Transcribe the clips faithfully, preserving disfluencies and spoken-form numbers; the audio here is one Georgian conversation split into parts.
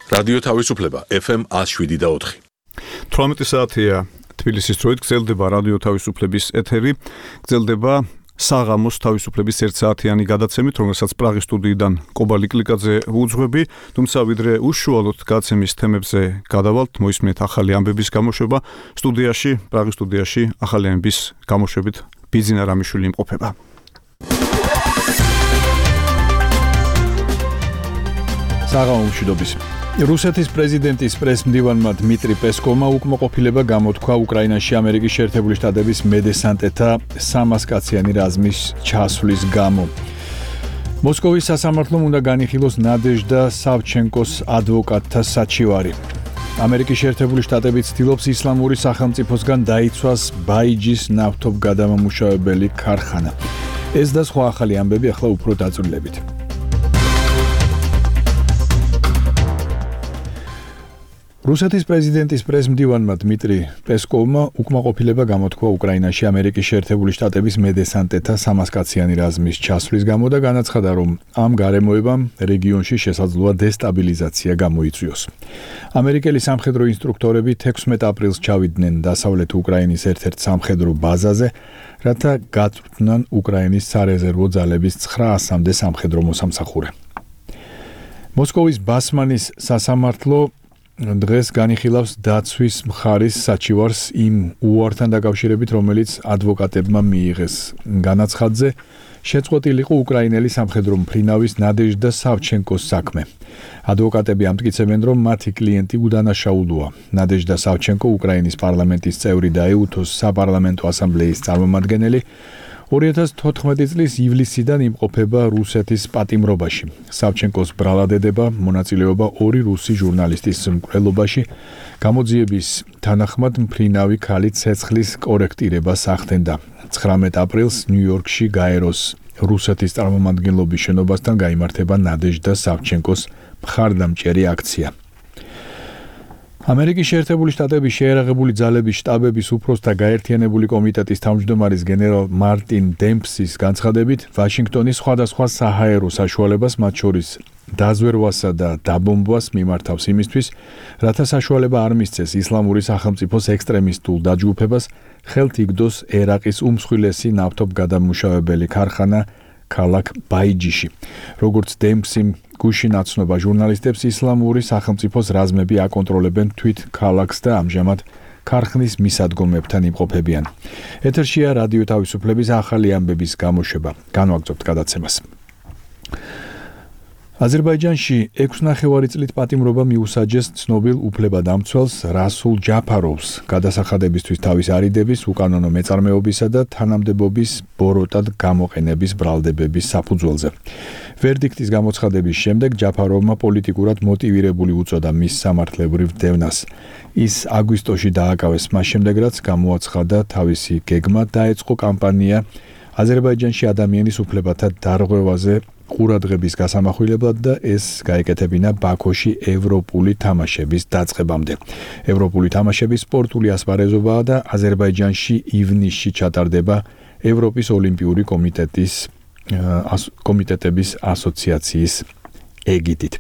რადიო თავისუფლება ეფ ემ one oh seven და four. თვრამეტი საათია თბილისის დროით გრძელდება რადიო თავისუფლების ეთერი, გრძელდება საღამოს თავისუფლების ერთსაათიანი გადაცემით, რომელსაც პრაღის სტუდიიდან კობალი კლიკაძე უძღვები, თუმცა ვიდრე უშუალოდ გაცემის თემებზე გადავალთ, მოისმენთ ახალი ამბების გამოშვება. სტუდიაში, პრაღის სტუდიაში ახალი ამბების გამოშვებით ბიძინა რამიშვილი იმყოფება. საღამო მშვიდობის. რუსეთის პრეზიდენტის პრესმდივანმა დმიტრი პესკოვმა უკმაყოფილება გამოთქვა უკრაინაში ამერიკის შეერთებული შტატების მედესანტეთა სამას კაციანი რაზმის ჩასვლის გამო. მოსკოვის სასამართლომ უნდა განიხილოს ნადეჟდა სავჩენკოს ადვოკატთა საჩივარი. ამერიკის შეერთებული შტატები ცდილობს ისლამური სახელმწიფოსგან დაიცვას ბაიჯის ნავთობგადამამუშავებელი ქარხანა. ეს და სხვა ახალი ამბები ახლა უფრო დაწვრილებით. რუსეთის პრეზიდენტის პრესმდივანმა დმიტრი პესკოვმა უკმაყოფილება გამოთქვა უკრაინაში ამერიკის შეერთებული შტატების მედესანტეთა სამას კაციანი რაზმის ჩასვლის გამო და განაცხადა, რომ ამ გარემოებამ რეგიონში შესაძლოა დესტაბილიზაცია გამოიწვიოს. ამერიკელი სამხედრო ინსტრუქტორები თექვსმეტ აპრილს ჩავიდნენ დასავლეთ უკრაინის ერთ-ერთ სამხედრო ბაზაზე, რათა გაწვრთნან უკრაინის სარეზერვო ძალების ცხრაასამდე სამხედრო მოსამსახურე. მოსკოვის ბასმანის სასამართლო დღეს განიხილავს დაცვის მხარის საჩივარს იმ უართან დაკავშირებით, რომელიც ადვოკატებმა მიიღეს. განაცხადზე შეწყვეტილი იყო უკრაინელი სამხედრო მფრინავის ნადეჟდა სავჩენკოს საქმე. ადვოკატები ამტკიცებენ, რომ მათი კლიენტი უდანაშაულოა. ნადეჟდა სავჩენკო უკრაინის პარლამენტის წევრი და ეუთოს საპარლამენტო ასამბლეის წარმომადგენელი ორი ათას თოთხმეტი წლის ივლისიდან იმყოფება რუსეთის პატიმრობაში. სავჩენკოს ბრალადედება მონაწილეობა ორი რუსი ჟურნალისტის მკვლელობაში გამოძიების თანახმად მფრინავი ქალი ცეცხლის კორექტირებას ახდენდა. ცხრამეტ აპრილს ნიუ-იორკში გაეროს რუსეთის წარმომადგენლობის შენობასთან გაიმართება ნადეჟდა სავჩენკოს მხარდამჭერი აქცია. ამერიკის შეერთებული შტატების შეერაღებული ძალების შტაბების უფროსთა გაერთიანებული კომიტეტის თავმჯდომარის გენერალ მარტინ დემპსის განცხადებით, ვაშინგტონი სხვადასხვა საჰაერო საშუალებას, მათ შორის დაზვერვასა და დაბომბვას მიმართავს იმისთვის, რათა საშუალება არ მისცეს ისლამური სახელმწიფოს ექსტრემისტულ დაჯგუფებას ხელთ იგდოს ერაყის უმსხვილესი ნავთობგადამუშავებელი ქარხანა ქალაქ ბაიჯიში. როგორც დემპსი გუშინ აცნობა ჟურნალისტებს, ისლამური სახელმწიფოს რაზმები აკონტროლებენ თვით ქალაქს და ამჟამად ქარხნის მისადგომებთან იმყოფებიან. ეთერშია რადიო თავისუფლების ახალი ამბების გამოშვება. განვაგრძობთ გადაცემას. აზერბაიჯანში ექვსნახევარი წლით პატიმრობა მიუსაჯეს ცნობილ უფლებადამცველს რასულ ჯაფაროვს გადასახადებისთვის თავის არიდების, უკანონო მეწარმეობისა და თანამდებობის ბოროტად გამოყენების ბრალდებების საფუძველზე. ვერდიქტის გამოცხადების შემდეგ ჯაფაროვმა პოლიტიკურად მოტივირებული უწოდა მის სამართლებრივ დევნას. ის აგვისტოში დააკავეს მას შემდეგ, რაც გამოაცხადა თავისი გეგმა დაეწყო კამპანია აზერბაიჯანში ადამიანის უფლებათა დარღვევაზე ყურადღების გასამახვილებლად და ეს გაეკეთებინა ბაქოში ევროპული თამაშების დაწყებამდე. ევროპული თამაშები სპორტული ასპარეზობაა და აზერბაიჯანში ივნისში ჩატარდება ევროპის ოლიმპიური კომიტეტის კომიტეტების ასოციაციის ეგიდით.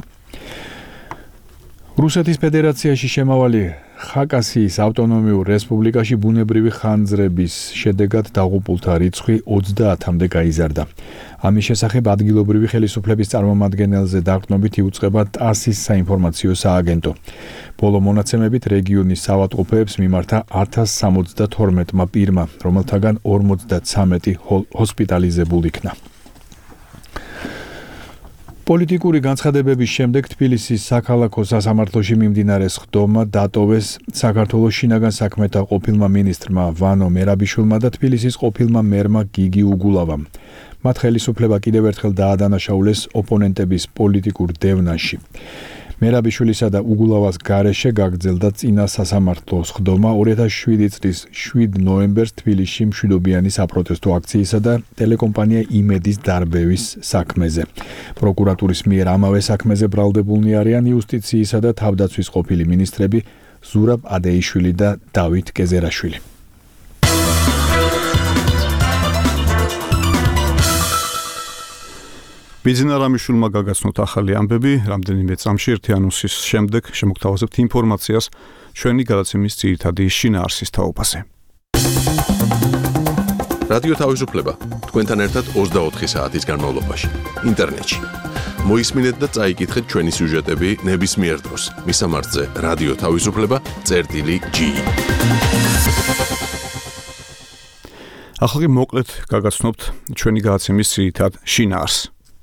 რუსეთის ფედერაციაში შემავალი ხაკასიის ავტონომიურ რესპუბლიკაში ბუნებრივი ხანძრების შედეგად დაღუპულთა რიცხვი ოცდაათამდე გაიზარდა. ამის შესახებ ადგილობრივი ხელისუფლების წარმომადგენელზე დაყრდნობით იუწყება ტასის საინფორმაციო სააგენტო. ბოლო მონაცემებით რეგიონის საავადმყოფოებს მიმართა ათას სამოცდათორმეტმა პირმა, რომელთაგან ორმოცდაცამეტი ჰოსპიტალიზებულ იქნა. პოლიტიკური განცხადებების შემდეგ თბილისის საქალაქო სასამართლოში მიმდინარე სხდომა დატოვეს საქართველოს შინაგან საქმეთა ყოფილმა მინისტრმა ვანო მერაბიშვილმა და თბილისის ყოფილმა მერმა გიგი უგულავამ. მათ ხელისუფლება კიდევ ერთხელ დაადანაშაულეს ოპონენტების პოლიტიკურ დევნაში. მერაბიშვილისა და უგულავას გარეშე გაგრძელდა წინა სასამართლო სხდომა ორი ათას შვიდი წლის შვიდ ნოემბერს თბილისში მშვიდობიანი საპროტესტო აქციისა და ტელეკომპანია იმედის დარბევის საქმეზე. პროკურატურის მიერ ამავე საქმეზე ბრალდებულნი არიან იუსტიციისა და თავდაცვის ყოფილი მინისტრები ზურაბ ადეიშვილი და დავით კეზერაშვილი. ბიძინა რამიშვილმა გაგაცნოთ ახალი ამბები, რამდენიმე წამში ერთი ანონსის შემდეგ შემოგთავაზებთ ინფორმაციას ჩვენი გადაცემის ძირითადი შინაარსის თაობაზე. რადიო თავისუფლება თქვენთან ერთად ოცდაოთხი საათის განმავლობაში ინტერნეტში. მოისმინეთ და წაიკითხეთ ჩვენი სიუჟეტები ნებისმიერ დროს. მისამართზე რადიო თავისუფლება წერტილი ჯი. ახლა მოკლედ გაგაცნობთ ჩვენი გადაცემის ძირითად შინაარსს.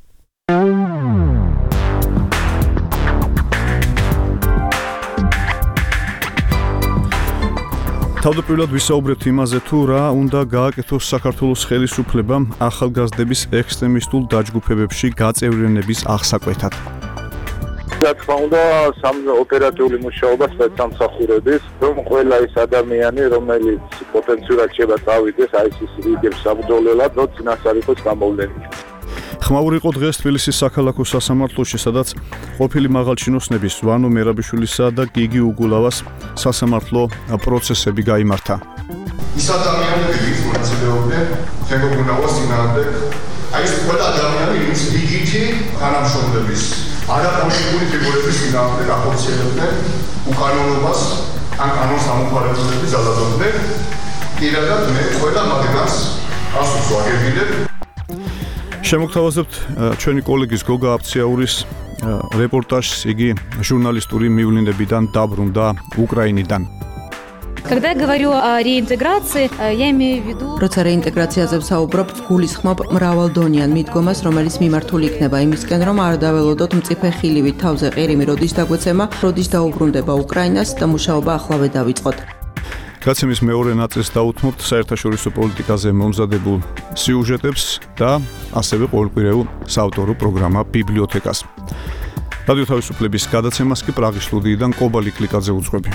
თავდაპირველად ვისაუბრებთ იმაზე, თუ რა უნდა გააკეთოს საქართველოს ხელისუფლებამ ახალგაზრდების ექსტრემისტულ დაჯგუფებებში გაწევრიანების აღსაკვეთად. რა თქმა უნდა, სამ ოპერატიული მუშაობა სპეცსამსახურების, რომ ყველა ის ადამიანი, რომელიც პოტენციურად შეიძლება წავიდეს აი ეს რიგებს საბრძოლველად, რომ წინასწარ იყოს გამოვლენილი. ხმაური იყო დღეს თბილისის საქალაქო სასამართლოში, სადაც ყოფილი მაღალჩინოსნების ვანო მერაბიშვილისა და გიგი უგულავას სასამართლო პროცესები გაიმართა. ის ადამიანები, ვინც მონაწილეობდნენ თემოგუნავას წინააღმდეგ, აი ეს ყველა ადამიანი, ვინც იგითი თანამშრომლების არაპოლიტიკური ფიგურების წინააღმდეგ ახორციელებდნენ უკანონობას ან კანონს ამოხარებულები ძალადობდნენ, პირადად მე ყველა მაგას ასულს ვაგებინებ. შემოგთავაზებთ ჩვენი კოლეგის გოგა აფციაურის რეპორტაჟს, იგი ჟურნალისტური მივლინებიდან დაბრუნდა უკრაინიდან. Когда я говорю о реинтеграции, я имею в виду... Როცა რეინტეგრაციაზე ვსაუბრობ, გულისხმობ მრავალდონიან მიდგომას, რომელიც მიმართული იქნება იმისკენ, რომ არ დაველოდოთ მწიფე ხილივით თავზე ყირიმი როდის დაგვეცემა, როდის დაუბრუნდება უკრაინას და მუშაობა ახლავე დავიწყოთ. გადაცემის მეორე ნაწილს დაუთმობთ საერთაშორისო პოლიტიკაზე მომზადებულ სიუჟეტებს და ასევე ყოველკვირეულ საავტორო პროგრამა ბიბლიოთეკას. რადიო თავისუფლების გადაცემას კი პრაღის სტუდიიდან კობალი კლიკაძე უძღვები.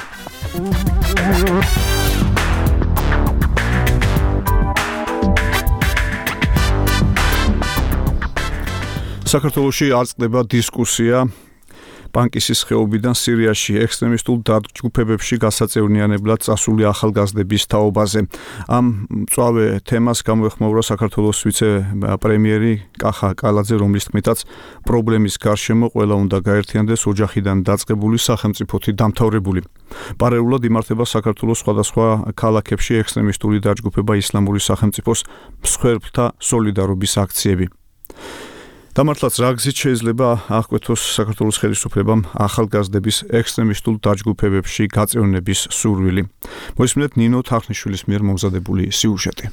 საქართველოში აწყდება დისკუსია პანკისის ხეობიდან სირიაში ექსტრემისტულ დაჯგუფებებში გასაწევრიანებლად წასული ახალგაზრდების თაობაზე. ამ მწვავე თემას გამოეხმაურა საქართველოს ვიცე-პრემიერი კახა კალაძე, რომლის თქმითაც პრობლემის გარშემო ყველა უნდა გაერთიანდეს ოჯახიდან დაწყებული სახელმწიფოთი დამთავრებული. პარალელურად იმართება საქართველოს სხვადასხვა ქალაქებში ექსტრემისტული დაჯგუფება ისლამური სახელმწიფოს მსხვერპლთა სოლიდარობის აქციები. დამართლაც რა გზით შეიძლება აღკვეთოს საქართველოს ხელისუფლებამ ახალგაზრდების ექსტრემისტულ დაჯგუფებებში გაწევრიანების სურვილი. მოისმინეთ ნინო თარხნიშვილის მიერ მომზადებული სიუჟეტი.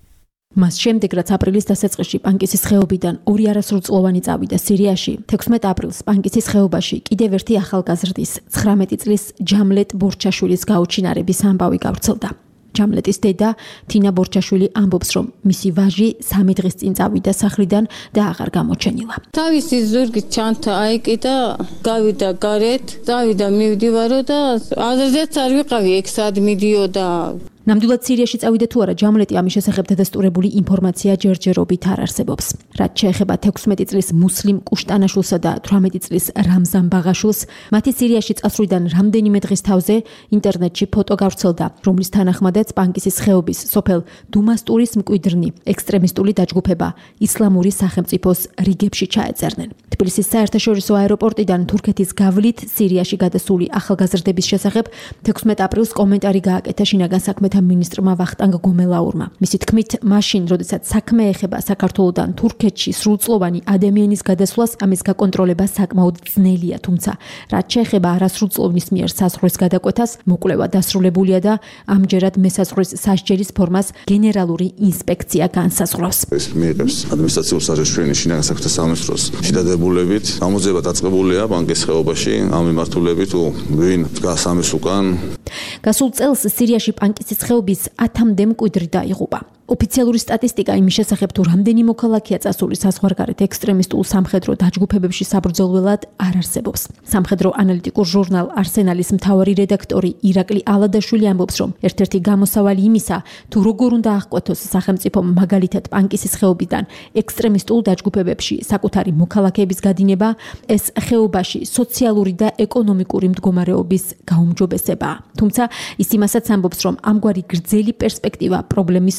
მას შემდეგ, რაც აპრილის დასაწყისში პანკისის ხეობიდან ორი არასრულწლოვანი წავიდა სირიაში, თექვსმეტ აპრილს პანკისის ხეობაში კიდევ ერთი ახალგაზრდის ცხრამეტი წლის ჯამლეტ ბორჩაშვილის გაუჩინარების ამბავი გავრცელდა. ჯამლეტის დედა თინა ბორჩაშვილი ამბობს, რომ მისი ვაჟი სამი დღის წინ წავიდა სახლიდან და აღარ გამოჩენილა. თავისი ზურგით ჩანთა აიკიდა, გავიდა გარეთ, წავიდა მივდივარო და აზრზეც არ ვიყავი, ეგ სად მიდიოდა. ნამდვილად სირიაში წავიდა თუ არა, ჯამლეტი ამის შესახებ დადასტურებული ინფორმაცია ჯერჯერობით არ არსებობს. რაც შეეხება თექვსმეტი წლის მუსლიმ კუშტანაშვილსა და თვრამეტი წლის რამზან ბაღაშვილს, მათი სირიაში წასვლიდან რამდენიმე დღის თავზე ინტერნეტში ფოტო გავრცელდა, რომლის თანახმადაც პანკისის ხეობის სოფელ დუმასტურის მკვიდრნი ექსტრემისტული დაჯგუფება ისლამური სახელმწიფოს რიგებში ჩაეწერნენ. თბილისის საერთაშორისო აეროპორტიდან თურქეთის გავლით სირიაში გადასული ახალგაზრდების შესახებ თექვსმეტ აპრილს კომენტარი გააკეთა შინაგან საქმეთა მინისტრმა ვახტანგ გომელაურმა. მისი თქმით, მაშინ, როდესაც საქმე ეხება საქართველოდან თურქეთში სრულწლოვანი ადამიანის გადასვლას, ამის გაკონტროლება საკმაოდ ძნელია, თუმცა რაც შეეხება არასრულწლოვნის მიერ საზღვრის გადაკვეთას, მოკვლევა დასრულებულია და ამჯერად მესაზღვრის სასჯელის ფორმას გენერალური ინსპექცია განსაზღვრავს. ეს მიიღებს ადმინისტრაციულ სასჯელს ჩვენი შინაგან საქმეთა სამინისტროს შედარებულებით. ამოძება დაწყებულია პანკის ხეობაში ამ მიმართულებით, თუ ვინ დგას ამის უკან. გასულ წელს სირიაში პანკისის ხეობის ათამდე მკვიდრი დაიღუპა. ოფიციალური სტატისტიკა იმის შესახებ, თუ რამდენი მოქალაქეა წასული საზღვარგარეთ ექსტრემისტულ სამხედრო დაჯგუფებებში საბრძოლველად არ არსებობს. სამხედრო ანალიტიკურ ჟურნალ არსენალის მთავარი რედაქტორი ირაკლი ალადაშვილი ამბობს, რომ ერთ-ერთი გამოსავალი იმისა, თუ როგორ უნდა აღკვეთოს სახელმწიფომ მაგალითად პანკისის ხეობიდან ექსტრემისტულ დაჯგუფებებში საკუთარი მოქალაქეების გადინება, ეს ხეობაში სოციალური და ეკონომიკური მდგომარეობის გაუმჯობესებაა. თუმცა ის იმასაც ამბობს, რომ ამგვარი გრძელი პერსპექტივა პრობლემის მოკლედ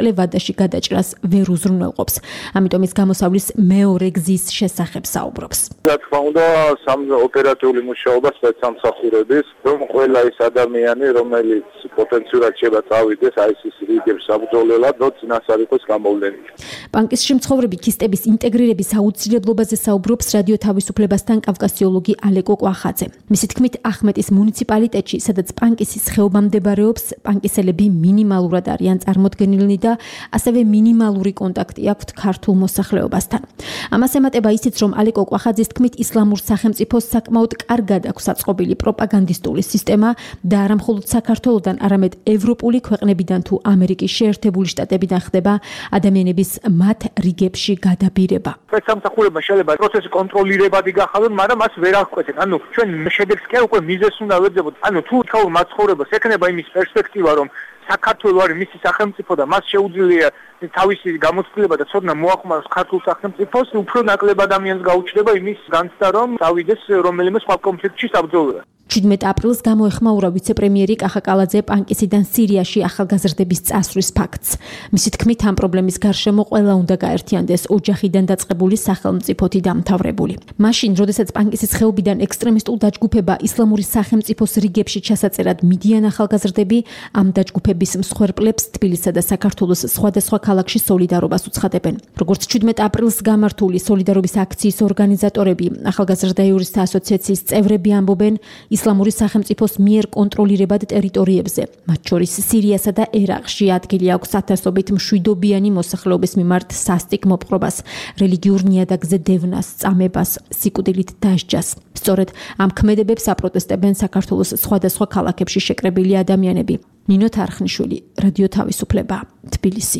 ვადაში გადაჭრას ვერ უზრუნველყოფს. ამიტომ ის გამოსავლის მეორე გზის შესახებ საუბრობს. რა თქმა უნდა, ოპერატიული მუშაობა სპეცსამსახურების, რომ ყველა ის ადამიანი, რომელიც პოტენციურად შეება წავიდეს აი ეს რიგებს საბრძოლველად, რომ წინასწარ იყოს გამოვლენილი. პანკისში მცხოვრები ქისტების ინტეგრირების აუცილებლობაზე საუბრობს რადიო თავისუფლებასთან კავკასიოლოგი ალეკო კვახაძე. მისი თქმით, ახმეტის მუნიციპალიტეტში, სადაც პანკისის ხეობა მდებარეობს, პანკისელები მინიმალურად არიან წარმოდგენილნი და ასევე მინიმალური კონტაქტი აქვთ ქართულ მოსახლეობასთან. ამას ემატება ისიც, რომ ალეკო კვახაძის თქმით, ისლამურ სახელმწიფოს საკმაოდ კარგად აქვს აწყობილი პროპაგანდისტული სისტემა და არა მხოლოდ საქართველოსთან, არამედ ევროპული ქვეყნებიდან თუ ამერიკის შეერთებული შტატებიდან ხდება ადამიანების მათ რიგებში გადაბირება. სპეცსამსახურებმა შეიძლება პროცესი კონტროლირებადი გახადონ, მაგრამ მას ვერ აღკვეთენ. ანუ ჩვენ შედეგს კი უკვე მიზეზს უნდა ვეძებოთ. ანუ თუ თაურ მაცხოვრებას ექნება იმის პერსპექტივა, რომ საქართველო არის მისი სახელმწიფო და მას შეუძლია თავისი გამოცდილება და ცოდნა მოახმაროს ქართულ სახელმწიფოს, უფრო ნაკლებ ადამიანს გაუჩნდება იმის განცდა, რომ წავიდეს რომელიმე სხვა კონფლიქტში საბრძოლველად. შვიდმეტ აპრილს გამოეხმაურა ვიცე-პრემიერი კახა კალაძე პანკისიდან სირიაში ახალგაზრდების წასვლის ფაქტს. მისი თქმით, ამ პრობლემის გარშემო ყველა უნდა გაერთიანდეს ოჯახიდან დაწყებული სახელმწიფოთი დამთავრებული. მაშინ, როდესაც პანკისის ხეობიდან ექსტრემისტულ დაჯგუფება ისლამური სახელმწიფოს რიგებში ჩასაწერად მიდიან ახალგაზრდები, ამ დაჯგუფების მსხვერპლებს თბილისსა და საქართველოს სხვადასხვა ქალაქში სოლიდარობას უცხადებენ. როგორც შვიდმეტ აპრილს გამართული სოლიდარობის აქციის ორგანიზატორები, ახალგაზრდა იურისტთა ასოციაციის წევრები ამბობენ, ისლამური სახელმწიფოს მიერ კონტროლირებად ტერიტორიებზე, მათ შორის სირიასა და ერაყში ადგილი აქვს ათასობით მშვიდობიანი მოსახლეობის მიმართ სასტიკ მოპყრობას, რელიგიურ ნიადაგზე დევნას, წამებას, სიკვდილით დასჯას. სწორედ ამ ქმედებებს აპროტესტებენ საქართველოს სხვადასხვა ქალაქებში შეკრებილი ადამიანები. ნინო თარხნიშვილი, რადიო თავისუფლება, თბილისი.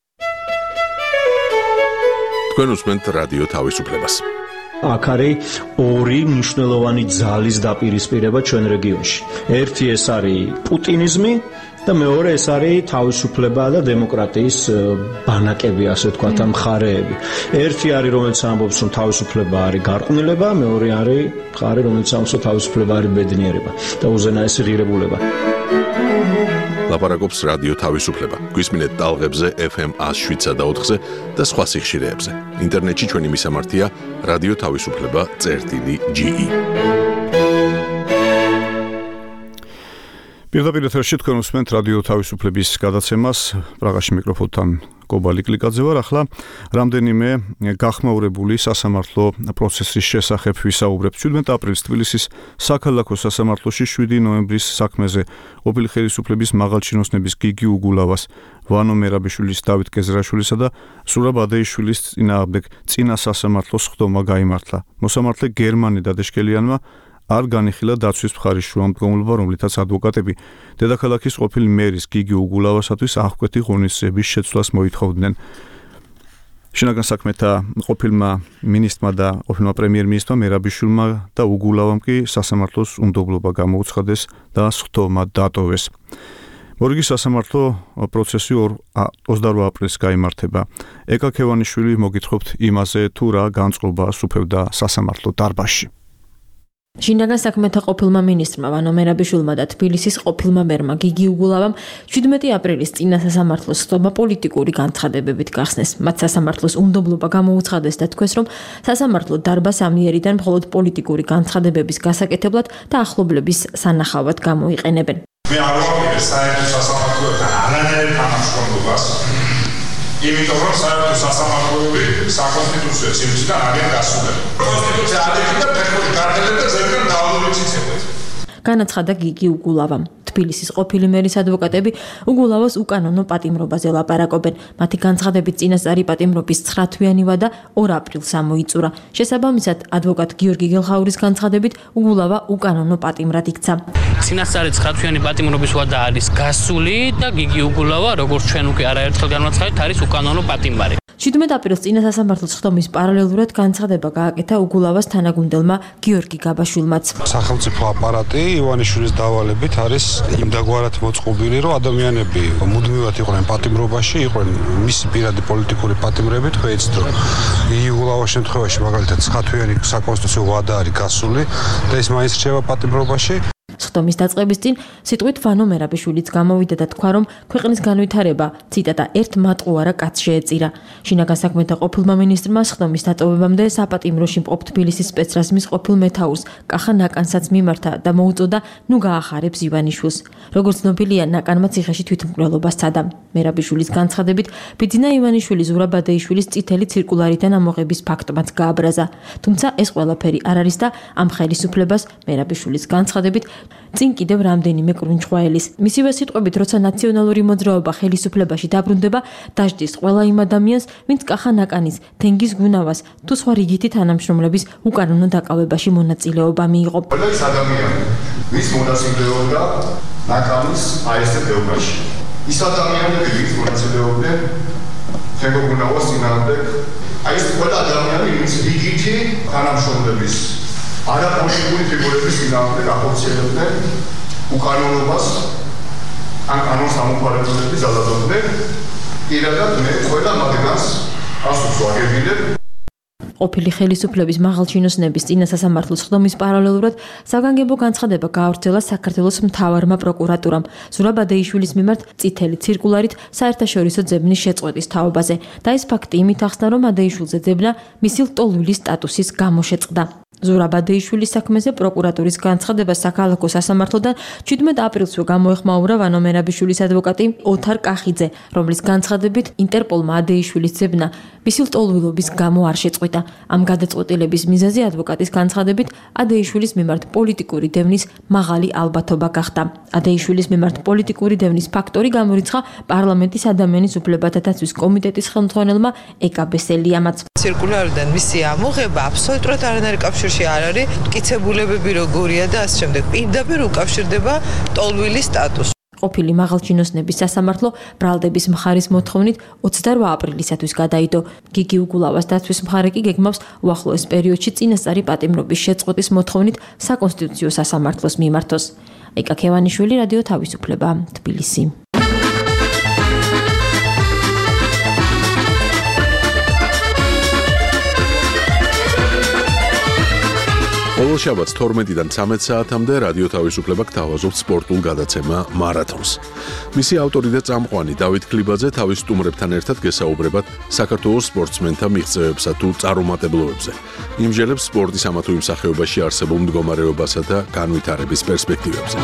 თქვენ უსმენთ რადიო თავისუფლებას. აქ არის ორი მნიშვნელოვანი ძალის დაპირისპირება ჩვენ რეგიონში. ერთი ეს არის პუტინიზმი და მეორე ეს არის თავისუფლება და დემოკრატიის ბანაკები, ასე ვთქვათ, მხარეები. ერთი არის, რომელიც ამბობს, რომ თავისუფლება არის გარყვნილება, მეორე არის მხარე, რომელიც ამბობს, რომ თავისუფლება არის ბედნიერება და უზენაესი ღირებულება. ლაპარაკობს რადიო თავისუფლება. გვისმინეთ ტალღებზე ეფ ემ one oh seven და ოთხზე და სხვა სიხშირეებზე. ინტერნეტში ჩვენი მისამართია რადიო თავისუფლება წერტილი ჯი ი. პირდაპირ ეთერში თქვენ უსმენთ რადიო თავისუფლების გადაცემას. პრაღაში მიკროფონთან კობალი კლიკაძე ვარ. ახლა რამდენიმე გახმაურებული სასამართლო პროცესის შესახებ ვისაუბრებთ. შვიდმეტ აპრილს თბილისის საქალაქო სასამართლოში შვიდი ნოემბრის საქმეზე ყოფილი ხელისუფლების მაღალჩინოსნების გიგი უგულავას, ვანო მერაბიშვილის, დავით გეზრაშვილისა და სურაბ ადეიშვილის წინააღმდეგ წინა სასამართლოს ხდომა გაიმართლა. მოსამართლე გერმანე დადეშკელიანმა არ განიხილა დაცვის მხარის შუამდგომლობა, რომლითაც ადვოკატები დედაქალაქის ყოფილი მერის გიგი უგულავასათვის აღკვეთი ღონისძიების შეცვლას მოითხოვდნენ. შინაგან საქმეთა ყოფილმა მინისტრმა და ყოფილმა პრემიერ-მინისტრმა მერაბიშვილმა და უგულავამ კი სასამართლოს უნდობლობა გამოუცხადეს და სხდომა დატოვეს. მორიგის სასამართლო პროცესი ოცდაოთხ აპრილს გაიმართება. ეკა ქევანიშვილი მოგითხრობთ იმაზე, თუ რა განწყობა სუფევდა სასამართლო დარბაზში. შინაგან საქმეთა ყოფილმა მინისტრმა ვანო მერაბიშვილმა და თბილისის ყოფილმა მერმა გიგი უგულავამ შვიდმეტი აპრილის წინა სასამართლოს ხდომა პოლიტიკური განცხადებებით გახსნეს. მათ სასამართლოს უნდობლობა გამოუცხადეს და თქვეს, რომ სასამართლო დარბაზს ამიერიდან მხოლოდ პოლიტიკური განცხადებების გასაკეთებლად და ახლობლების სანახავად გამოიყენებენ. მე არ ვაპირებ საერთო სასამართლოებთან არანაირ თანამშრომლობას, იმიტომ რომ საერთო სასამართლოები საკონსტიტუციო სივრციდან არიან გასულები. კონსტიტუცია ადექნებდა ფეხბურთის გარტელებს და ზევიდან დავალებული ციცებებს. განაცხადა გიგი უგულავამ. თბილისის ყოფილი მერის ადვოკატები უგულავას უკანონო პატიმრობაზე ლაპარაკობენ. მათი განცხადებით წინასწარი პატიმრობის ცხრა თვიანი ვადა ორ აპრილს ამოიწურა. შესაბამისად, ადვოკატ გიორგი გელხაურის განცხადებით უგულავა უკანონო პატიმრად იქცა. წინასწარი ცხრა თვიანი პატიმრობის ვადა არის გასული და გიგი უგულავა, როგორც ჩვენ უკვე არაერთხელ განვაცხადეთ, არის უკანონო პატიმარი. შვიდმეტ აპრილს წინა სასამართლოს ხდომის პარალელურად განცხადება გააკეთა უგულავას თანაგუნდელმა გიორგი გაბაშვილმაც. სახელმწიფო აპარატი ივანიშვილის დავალებით არის იმდაგვარად მოწყობილი, რომ ადამიანები მუდმივად იყვნენ პატიმრობაში, იყვნენ მისი პირადი პოლიტიკური პატიმრებით, ხეიც დრო. უგულავას შემთხვევაში მაგალითად ცხრა თვიანი საკონსტიტუციო ვადა არის გასული და ის მაინც რჩება პატიმრობაში. სხდომის დაწყების წინ სიტყვით ვანო მერაბიშვილიც გამოვიდა და თქვა, რომ ქვეყნის განვითარება, ციტატა, ერთ მატყუარა კაცს შეეწირა. შინაგან საქმეთა ყოფილმა მინისტრმა სხდომის დატოვებამდე საპატიმროში მყოფ თბილისის სპეცრაზმის ყოფილ მეთაურს კახა ნაკანსაც მიმართა და მოუწოდა ნუ გაახარებს ივანიშვილს. როგორც ცნობილია, ნაკანმა ციხეში თვითმკვლელობას სცადა. მერაბიშვილის განცხადებით, ბიძინა ივანიშვილი ზურაბადეიშვილის წითელი ცირკულარიდან ამოღების ფაქტმაც გააბრაზა. თუმცა ეს ყველაფერი არ არის და ამ ხელისუფლებას მერაბიშვილის განცხადებით წინ კიდევ რამდენიმე კრუნჩხვა ელის. მისივე სიტყვებით, როცა ნაციონალური მოძრაობა ხელისუფლებაში დაბრუნდება, დაждის ყველა იმ ადამიანს, ვინც კახა ნაკანის, თენგიზ გუნავას თუ სხვა რიგითი თანამშრომლების უკანონო დაკავებაში მონაწილეობა მიიღო. ყველა ის ადამიანი, ვის მონაწილეობდა ნაკანის აესტ დეობაში. ის ადამიანები, ვის მონაწილეობდნენ თენგო გუნავას წინააღმდეგ, აი ეს ყველა ადამიანი, ვინც რიგითი თანამშრომლების არაპოლიტიკური ფიგურების წინააღმდეგ ახორციელებდნენ უკანონობას ან კანონს ამოყალიბებდნენ ზალადობდნენ, პირადად მე ყველა მათგანს ასულს ვაგებინებ. ყოფილი ხელისუფლების მაღალჩინოსნების წინასასამართლოს სხდომის პარალელურად საგანგებო განცხადება გაავრცელა საქართველოს მთავარმა პროკურატურამ ზურაბადეიშვილის მიმართ წითელი ცირკულარით საერთაშორისო ძებნის შეწყვეტის თაობაზე და ეს ფაქტი იმით ახსნა, რომ ადეიშვილზე ძებნა მისი ლტოლვილი სტატუსის გამო შეწყდა. ზურაბადეიშვილის საქმეზე პროკურატურის განცხადება საქალაქო სასამართლოდან ჩვიდმეტ აპრილსვე გამოეხმაურა ვანო მერაბიშვილის ადვოკატი ოთარ კახიძე, რომლის განცხადებით ინტერპოლმა ადეიშვილის ძებნა მისი ლტოლვილობის გამო არ შეწყვიტა. ამ გადაწყვეტილების მიზეზი ადვოკატის განცხადებით ადეიშვილის მიმართ პოლიტიკური დევნის მაღალი ალბათობა გახდა. ადეიშვილის მიმართ პოლიტიკური დევნის ფაქტორი გამორიცხა პარლამენტის ადამიანის უფლებათა დაცვის კომიტეტის ხელმძღვანელმა ეკა ბესელიამაც. ცირკულარიდან მისი ამოღება აბსოლუტურად არანაირი კავშირში არ არის, მტკიცებულებები როგორია და ასე შემდეგ. პირდაპირ უკავშირდება ტოლვილის სტატუსს. ყოფილი მაღალჩინოსნების სასამართლო ბრალდების მხარის მოთხოვნით ოცდაოთხ აპრილისათვის გადაიდო. გიგი უგულავას დაცვის მხარე კი გეგმავს უახლოეს პერიოდში წინასწარი პატიმრობის შეწყვეტის მოთხოვნით საკონსტიტუციო სასამართლოს მიმართოს. ეკა ქევანიშვილი, რადიო თავისუფლება, თბილისი. ყოველ შაბათს თორმეტიდან ცამეტ საათამდე რადიო თავისუფლება გთავაზობთ სპორტულ გადაცემა მარათონს. მისი ავტორი და წამყვანი დავით ქლიბაძე თავის სტუმრებთან ერთად გესაუბრებათ საქართველოს სპორტსმენთა მიღწევებსა თუ წარუმატებლობებზე. იმჟელებს სპორტის ამა თუ იმ სახეობაში არსებულ მდგომარეობასა და განვითარების პერსპექტივებზე.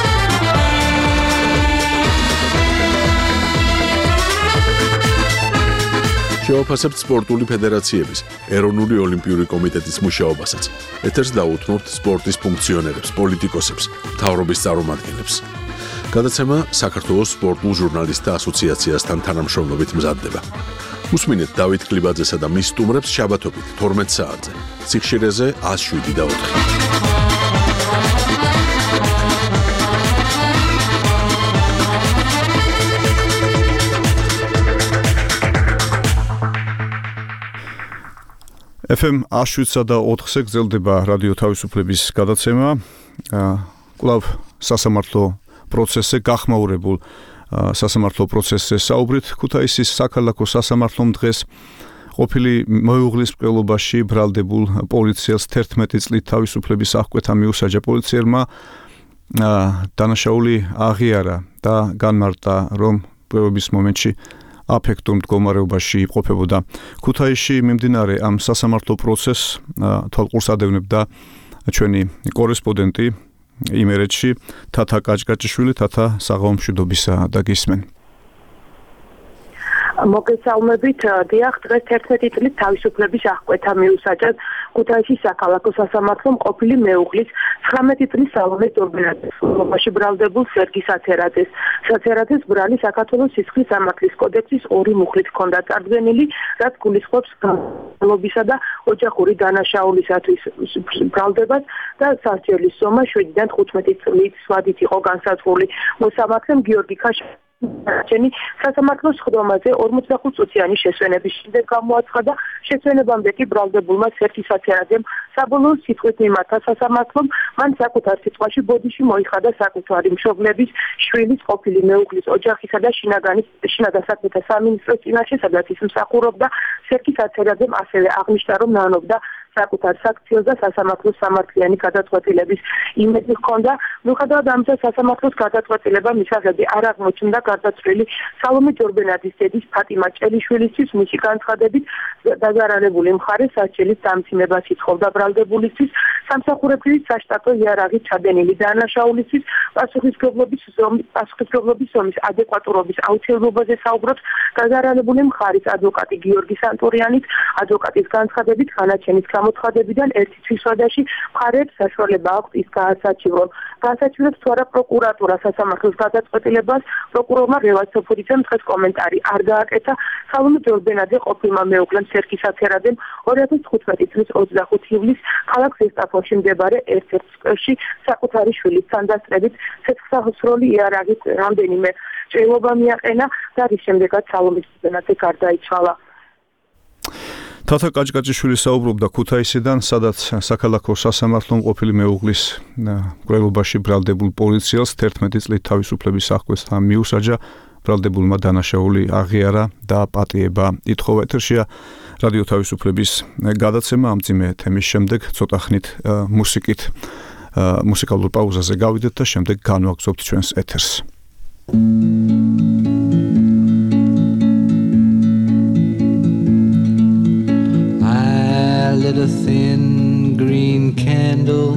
შევაფასებთ სპორტული ფედერაციების, ეროვნული ოლიმპიური კომიტეტის მუშაობასაც. ეთერს დაუთმობთ სპორტის ფუნქციონერებს, პოლიტიკოსებს, მთავრობის წარმომადგენლებს. გადაცემა საქართველოს სპორტულ ჟურნალისტთა ასოციაციასთან თანამშრომლობით მზადდება. უსმინეთ დავით ქლიბაძესა და მის სტუმრებს შაბათობით თორმეტ საათზე. სიხშირეზე ათს შვიდი და ოთხი. ეფ ემ შვიდსა და ოთხზე გრძელდება რადიო თავისუფლების გადაცემა. კვლავ სასამართლო პროცესზე გახმაურებულ სასამართლო პროცესზე საუბრით. ქუთაისის საქალაქო სასამართლომ დღეს ყოფილი მეუღლის მკვლელობაში ბრალდებულ პოლიციელს თერთმეტი წლით თავისუფლების აღკვეთა მიუსაჯა. პოლიციერმა დანაშაული აღიარა და განმარტა, რომ მკვლელობის მომენტში აფექტურ მდგომარეობაში იმყოფებოდა. ქუთაისში მიმდინარე ამ სასამართლო პროცესს თვალყურს ადევნებდა ჩვენი კორესპონდენტი იმერეთში თათა კაჭკაჭიშვილი. თათა, საღამომშვიდობისა და გისმენ. მოგესალმებით, დიახ, დღეს თერთმეტი წლის თავისუფლების აღკვეთა მიუსაჯად ქუთაისის საქალაქო სასამართლომ ყოფილი მეუღლის ცხრამეტი წლის სალომე ჭურბინაძის მკვლელობაში ბრალდებულ სერგი საცერაძეს. საცერაძეს ბრალი საქართველოს სისხლის სამართლის კოდექსის ორი მუხლით ჰქონდა წარდგენილი, რაც გულისხმობს განმავლობისა და ოჯახური დანაშაულისათვის ბრალდებას და სასჯელის სომა შვიდიდან თხუთმეტი წლით სვადით იყო განსაზღვრული. მოსამართლემ გიორგი ქაშა ჩენი სასამართლოს სხდომაზე ორმოცდახუთ წუთიანი შესვენების შემდეგ გამოაცხადა. შესვენებამდე კი ბრალდებულმა სერგი საცერაძემ საბოლოო სიტყვით მიმართა სასამართლომ, მან საკუთარ სიტყვაში ბოდიში მოიხადა საკუთარი მშობლების, შვილის, ყოფილი მეუღლის, ოჯახისა და შინაგანის შინაგან საქმეთა სამინისტროს წინაშე, სადაც ის მსახურობდა. სერგი საცერაძემ ასევე აღნიშნა, რომ ნანობდა საკუთარ საქციელს და სასამართლოს სამართლიანი გადაწყვეტილების იმედი ჰქონდა. მიუხედავად ამისა, სასამართლოს გადაწყვეტილება მისაღები არ აღმოჩნდა გარდაცვლილი სალომე ჯორბენაძის დედის ფატიმა ჭელიშვილისთვის, მისი განცხადებით დაზარალებული მხარე სასჯელის დამცინებას ითხოვდა ბრალდებულისთვის, სამსახურებრივი საშტატო იარაღით ჩადენილი დანაშაულისთვის, პასუხისმგებლობის ზომის პასუხისმგებლობის ზომის ადეკვატურობის აუცილებლობაზე საუბრობს დაზარალებული მხარის ადვოკატი გიორგი სანტურიანიც. ადვოკატის განცხადებით, განაჩენის გამოცხადებიდან ერთი თვის ვადაში მხარეებს საშუალება აქვთ ის გაასაჩივრონ. გაასაჩივრებს თუ არა პროკურატურა სასამართლოს გადაწყვეტილებას. პროკურორმა რევაზ სოფურიძემ დღეს კომენტარი არ გააკეთა. სალომე ჯორბენაძე ყოფილმა მეუღლემ სერგი სათერაძემ ორი ათას თხუთმეტი წლის ოცდახუთი ივლისს ქალაქ ზესტაფონში მდებარე ერთ-ერთ სკვერში საკუთარი შვილისთან დასწრებით ცეცხლსასროლი იარაღით რამდენიმე ჭრილობა მიაყენა და რის შემდეგაც სალომე ჯორბენაძე გარდაიცვალა. თათა კაჭკაჭიშვილი საუბრობდა ქუთაისიდან, სადაც საქალაქო სასამართლომ ყოფილი მეუღლის მკვლელობაში ბრალდებულ პოლიციელს თერთმეტი წლით თავისუფლების აღკვეთა მიუსაჯა. ბრალდებულმა დანაშაული აღიარა და პატიება ითხოვა. ეთერშია რადიო თავისუფლების გადაცემა. ამ წიმე თემის შემდეგ ცოტა ხნით მუსიკით მუსიკალურ პაუზაზე გავიდეთ და შემდეგ განვაგრძობთ ჩვენს ეთერს. I lit a thin green candle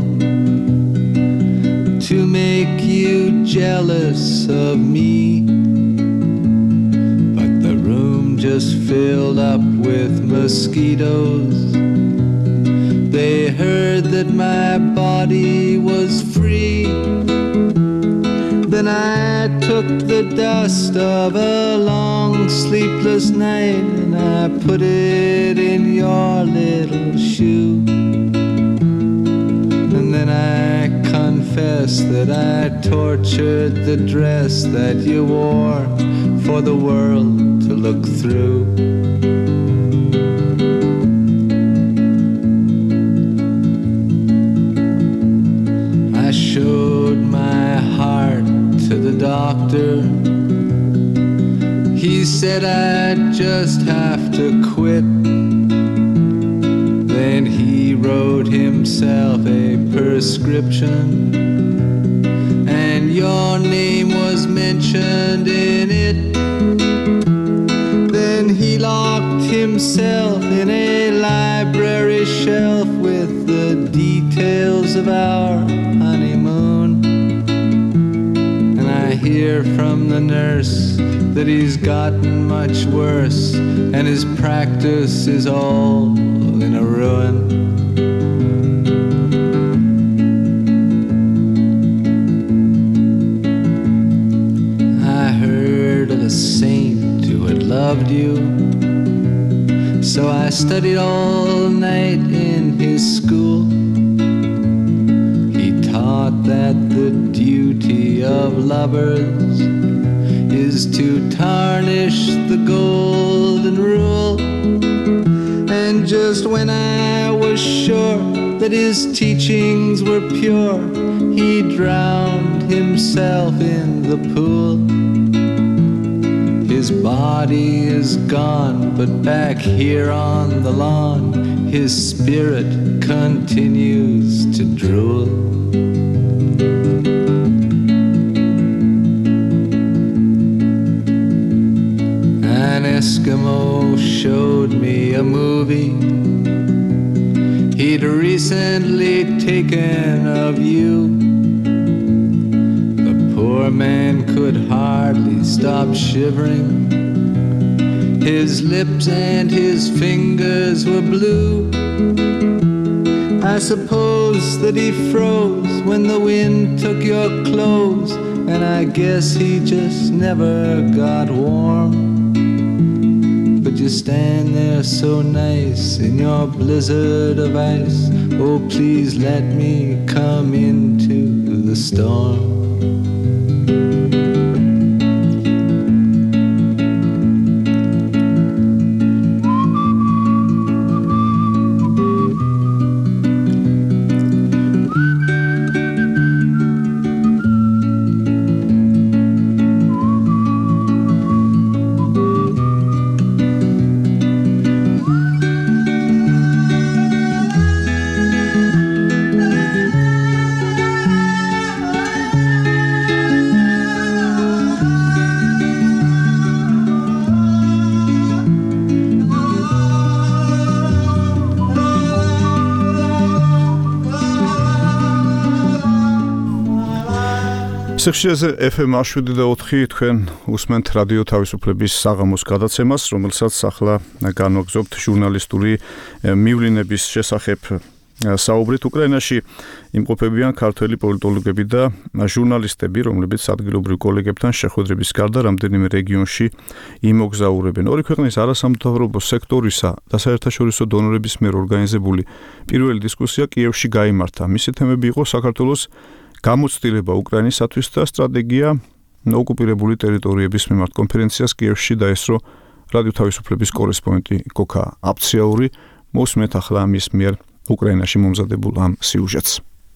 to make you jealous of me, but the room just filled up with mosquitoes. They heard that my body was free. Then I took the dust of a long sleepless night and I put it in your little shoe. And then I confess that I tortured the dress that you wore for the world to look through. I showed my heart to the doctor. He said I'd just have to quit. Then he wrote himself a prescription, and your name was mentioned in it. Then he locked himself in a library shelf with the details of our honeymoon. And I hear from the nurse that he's gotten much worse, and his practice is all in a ruin. I heard of a saint who had loved you, so I studied all night in his school. He taught that the duty of lovers is to tarnish the golden rule. And just when I was sure that his teachings were pure, he drowned himself in the pool. His body is gone, but back here on the lawn, his spirit continues to drool. An Eskimo showed me a movie he'd recently taken of you. The poor man could hardly stop shivering. His lips and his fingers were blue. I suppose that he froze when the wind took your clothes, and I guess he just never got warm. But you stand there so nice in your blizzard of ice. Oh, please let me come into the storm. სიხშირეზე ეფ ემ შვიდი და ოთხი თქვენ უსმენთ რადიო თავისუფლების საღამოს გადაცემას, რომელსაც ახლა განვაგრძობთ ჟურნალისტური მივლინების შესახებ საუბრით. უკრაინაში იმყოფებიან ქართველი პოლიტოლოგები და ჟურნალისტები, რომლებიც ადგილობრივ კოლეგებთან შეხვედრების გარდა რამდენიმე რეგიონში იმოგზაურებენ. ორი ქვეყნის არასამთავრობო სექტორისა და საერთაშორისო დონორების მიერ ორგანიზებული პირველი დისკუსია კიევში გაიმართა. მისი თემები იყო საქართველოს გამოცდილება უკრაინისათვის და სტრატეგია ოკუპირებული ტერიტორიების მიმართ. კონფერენციას კიევში დაესწრო რადიო თავისუფლების კორესპონდენტი გოქა აფციაური. მოსმენთ ახლა მის მიერ უკრაინაში მომზადებულ ამ სიუჟეტს.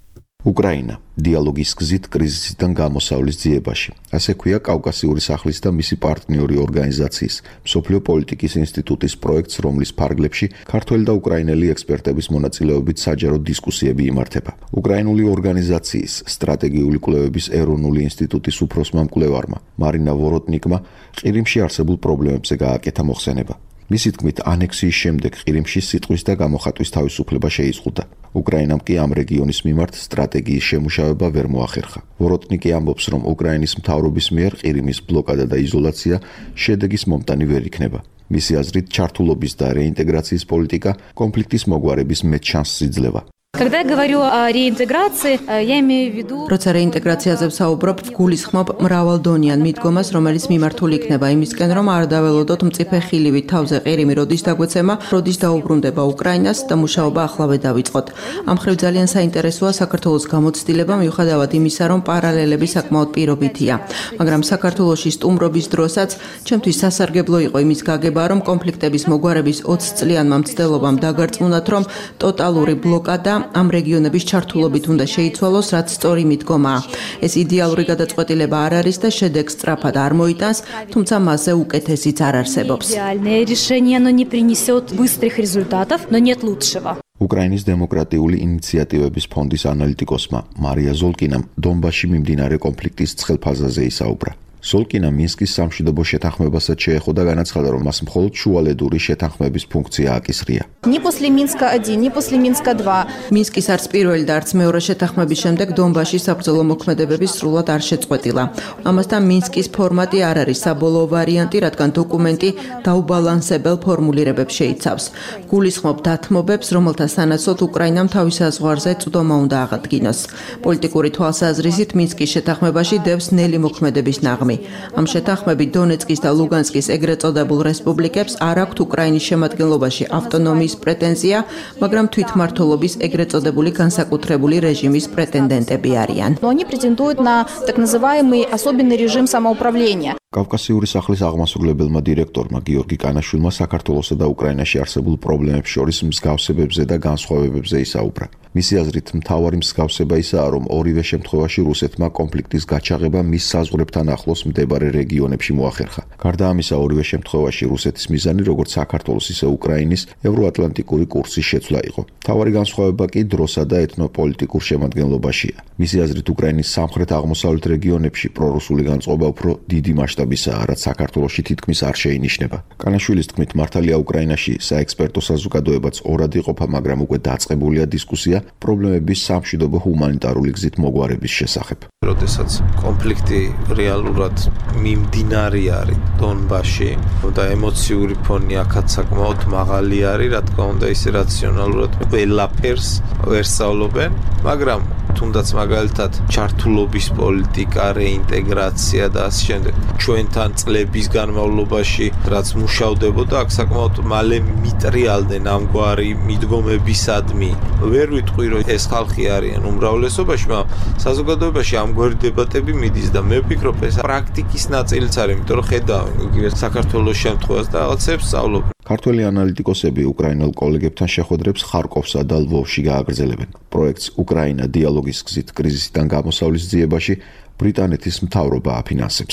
უკრაინა დიალოგის გზით კრიზისიდან გამოსავლის ძიებაში. ასე ქვია კავკასიური სახლის და მისი პარტნიორი ორგანიზაციის მსოფლიო პოლიტიკის ინსტიტუტის პროექტს, რომლის ფარგლებში ქართველი და უკრაინელი ექსპერტების მონაწილეობით საჯარო დისკუსიები იმართება. უკრაინული ორგანიზაციის სტრატეგიული კვლევების ეროვნული ინსტიტუტის უფროსმა მკვლევარმა მარინა ვოროტნიკმა ყირიმში არსებულ პრობლემებზე გააკეთა მოხსენება. მისი თქმით, ანექსიის შემდეგ ყირიმში სიტყვის და გამოხატვის თავისუფლება შეიზღუდა. უკრაინამ კი ამ რეგიონის მიმართ სტრატეგიის შემუშავება ვერ მოახერხა. ვოროტნიკი ამბობს, რომ უკრაინის მთავრობის მიერ ყირიმის ბლოკადა და იზოლაცია შედეგის მომტანი ვერ იქნება. მისი აზრით, ჩართულობის და რეინტეგრაციის პოლიტიკა კონფლიქტის მოგვარების მეტ შანსს იძლევა. Когда я говорю о реинтеграции, я имею в виду... როცა რეინტეგრაციაზე ვსაუბრობ, გულისხმობ მრავალდონიან მიდგომას, რომელიც მიმართული იქნება იმისკენ, რომ არ დაველოდოთ მწიფე ხილივით თავზე ყირიმი როდის დაგვეცემა, როდის დაუბრუნდება უკრაინას და მუშაობა ახლავე დავიწყოთ. ამ მხრივ ძალიან საინტერესოა საქართველოს გამოცდილება, მიუხედავად იმისა, რომ პარალელები საკმაოდ პირობითია. მაგრამ საქართველოში სტუმრობის დროსაც ჩემთვის სასარგებლო იყო იმის გაგება, რომ კონფლიქტების მოგვარების ოცი წლიანმა მცდელობამ დაგარწმუნათ, რომ ტოტალური ბლოკადა ამ რეგიონების ჩართულობით უნდა შეიცვალოს, რაც სწორი მიდგომაა. ეს იდეალური გადაწყვეტილება არ არის და შედეგს სწრაფად არ მოიტანს, თუმცა მასზე უკეთესიც არ არსებობს. Идеальное решение, оно не принесет быстрых результатов, но нет лучшего. უკრაინის დემოკრატიული ინიციატივების ფონდის ანალიტიკოსმა მარია ზოლკინამ დონბასში მიმდინარე კონფლიქტის ცხელ ფაზაზე ისაუბრა. ზოლკინა მინსკის სამშვიდობო შეთანხმებასაც შეეხო და განაცხადა, რომ მას მხოლოდ შუალედური შეთანხმების ფუნქცია აკისრია. Ни после Минска один, ни после Минска два. მინსკის არც პირველი და არც მეორე შეთანხმების შემდეგ დონბასში საბრძოლო მოქმედებები სრულად არ შეწყვეტილა. ამასთან მინსკის ფორმატი არ არის საბოლოო ვარიანტი, რადგან დოკუმენტი დაუბალანსებელ ფორმულირებებს შეიცავს. გულისხმობ დათმობებს, რომელთა სანაცვლოდ უკრაინამ თავის საზღვარზე წვდომა უნდა აღადგინოს. პოლიტიკური თვალსაზრისით მინსკის შეთანხმებაში დევს ნელი მოქმედების ნაღმი. ამ შეთანხმებით დონეცკის და ლუგანსკის ეგრეთ წოდებულ რესპუბლიკებს არ აქვთ უკრაინის შემადგენლობაში ავტონომიის პრეტენზია, მაგრამ თვითმმართველობის ეგრეთ წოდებული განსაკუთრებული რეჟიმის პრეტენდენტები არიან. Но они претендуют на так называемый особенный режим самоуправления. კავკასიური სახლის აღმასრულებელმა დირექტორმა გიორგი კანაშვილმა საქართველოსა და უკრაინაში არსებულ პრობლემებს შორის მსგავსებებზე და განსხვავებებზე ისაუბრა. მისი აზრით, მთავარი მსგავსება ისაა, რომ ორივე შემთხვევაში რუსეთმა კონფლიქტის გაჩაღება მის საზღვრებთან ახლოს მდებარე რეგიონებში მოახერხა. გარდა ამისა, ორივე შემთხვევაში რუსეთის მიზანი როგორც საქართველოს, ისე უკრაინის ევროატლანტიკური კურსის შეცვლა იყო. მთავარი განსხვავება კი დროსა და ეთნოპოლიტიკურ შემადგენლობაშია. მისი აზრით, უკრაინის სამხრეთ-აღმოსავლეთ რეგიონებში პრორუსული განწყობა უფრო დიდი მასშტაბისაა, რაც საქართველოში თითქმის არ შეინიშნება. კანაშვილის თქმით, მართალია უკრაინაში საექსპერტო საზოგადოებაც ორად იყოფა, მაგრამ უკვე დაწყებულია დისკუსია პრობლემების სამშვიდობო ჰუმანიტარული გზით მოგვარების შესახებ. როდესაც კონფლიქტი რეალურად მიმდინარე არის დონბასში და ემოციური ფონი აქაც საკმაოდ მაღალი არის, რა თქმა უნდა, ისე რაციონალურად ყველაფერს ვერ სწავლობენ, მაგრამ თუნდაც მაგალითად ჩართულობის პოლიტიკა, რეინტეგრაცია და ასე შემდეგ. ჩვენთან წლების განმავლობაში რაც მუშავდებოდა, აქ საკმაოდ მალე მიტრიალდნენ ამგვარი მიდგომებისადმი. ვერ ვიტყვი, რომ ეს ხალხი არიან უმრავლესობაში, მაგრამ საზოგადოებაში ამგვარი დებატები მიდის და მე ვფიქრობ, ეს პრაქტიკის ნაწილიც არის, იმიტომ რომ ხედავენ იგივე საქართველოს შემთხვევას და რაღაცებს სწავლობენ. ქართველი ანალიტიკოსები უკრაინელ კოლეგებთან შეხვედრებს ხარკოვსა და ლვოვში გააგრძელებენ. პროექტს უკრაინა დიალოგის გზით კრიზისიდან გამოსავლის ძიებაში ბრიტანეთის მთავრობა აფინანსებს.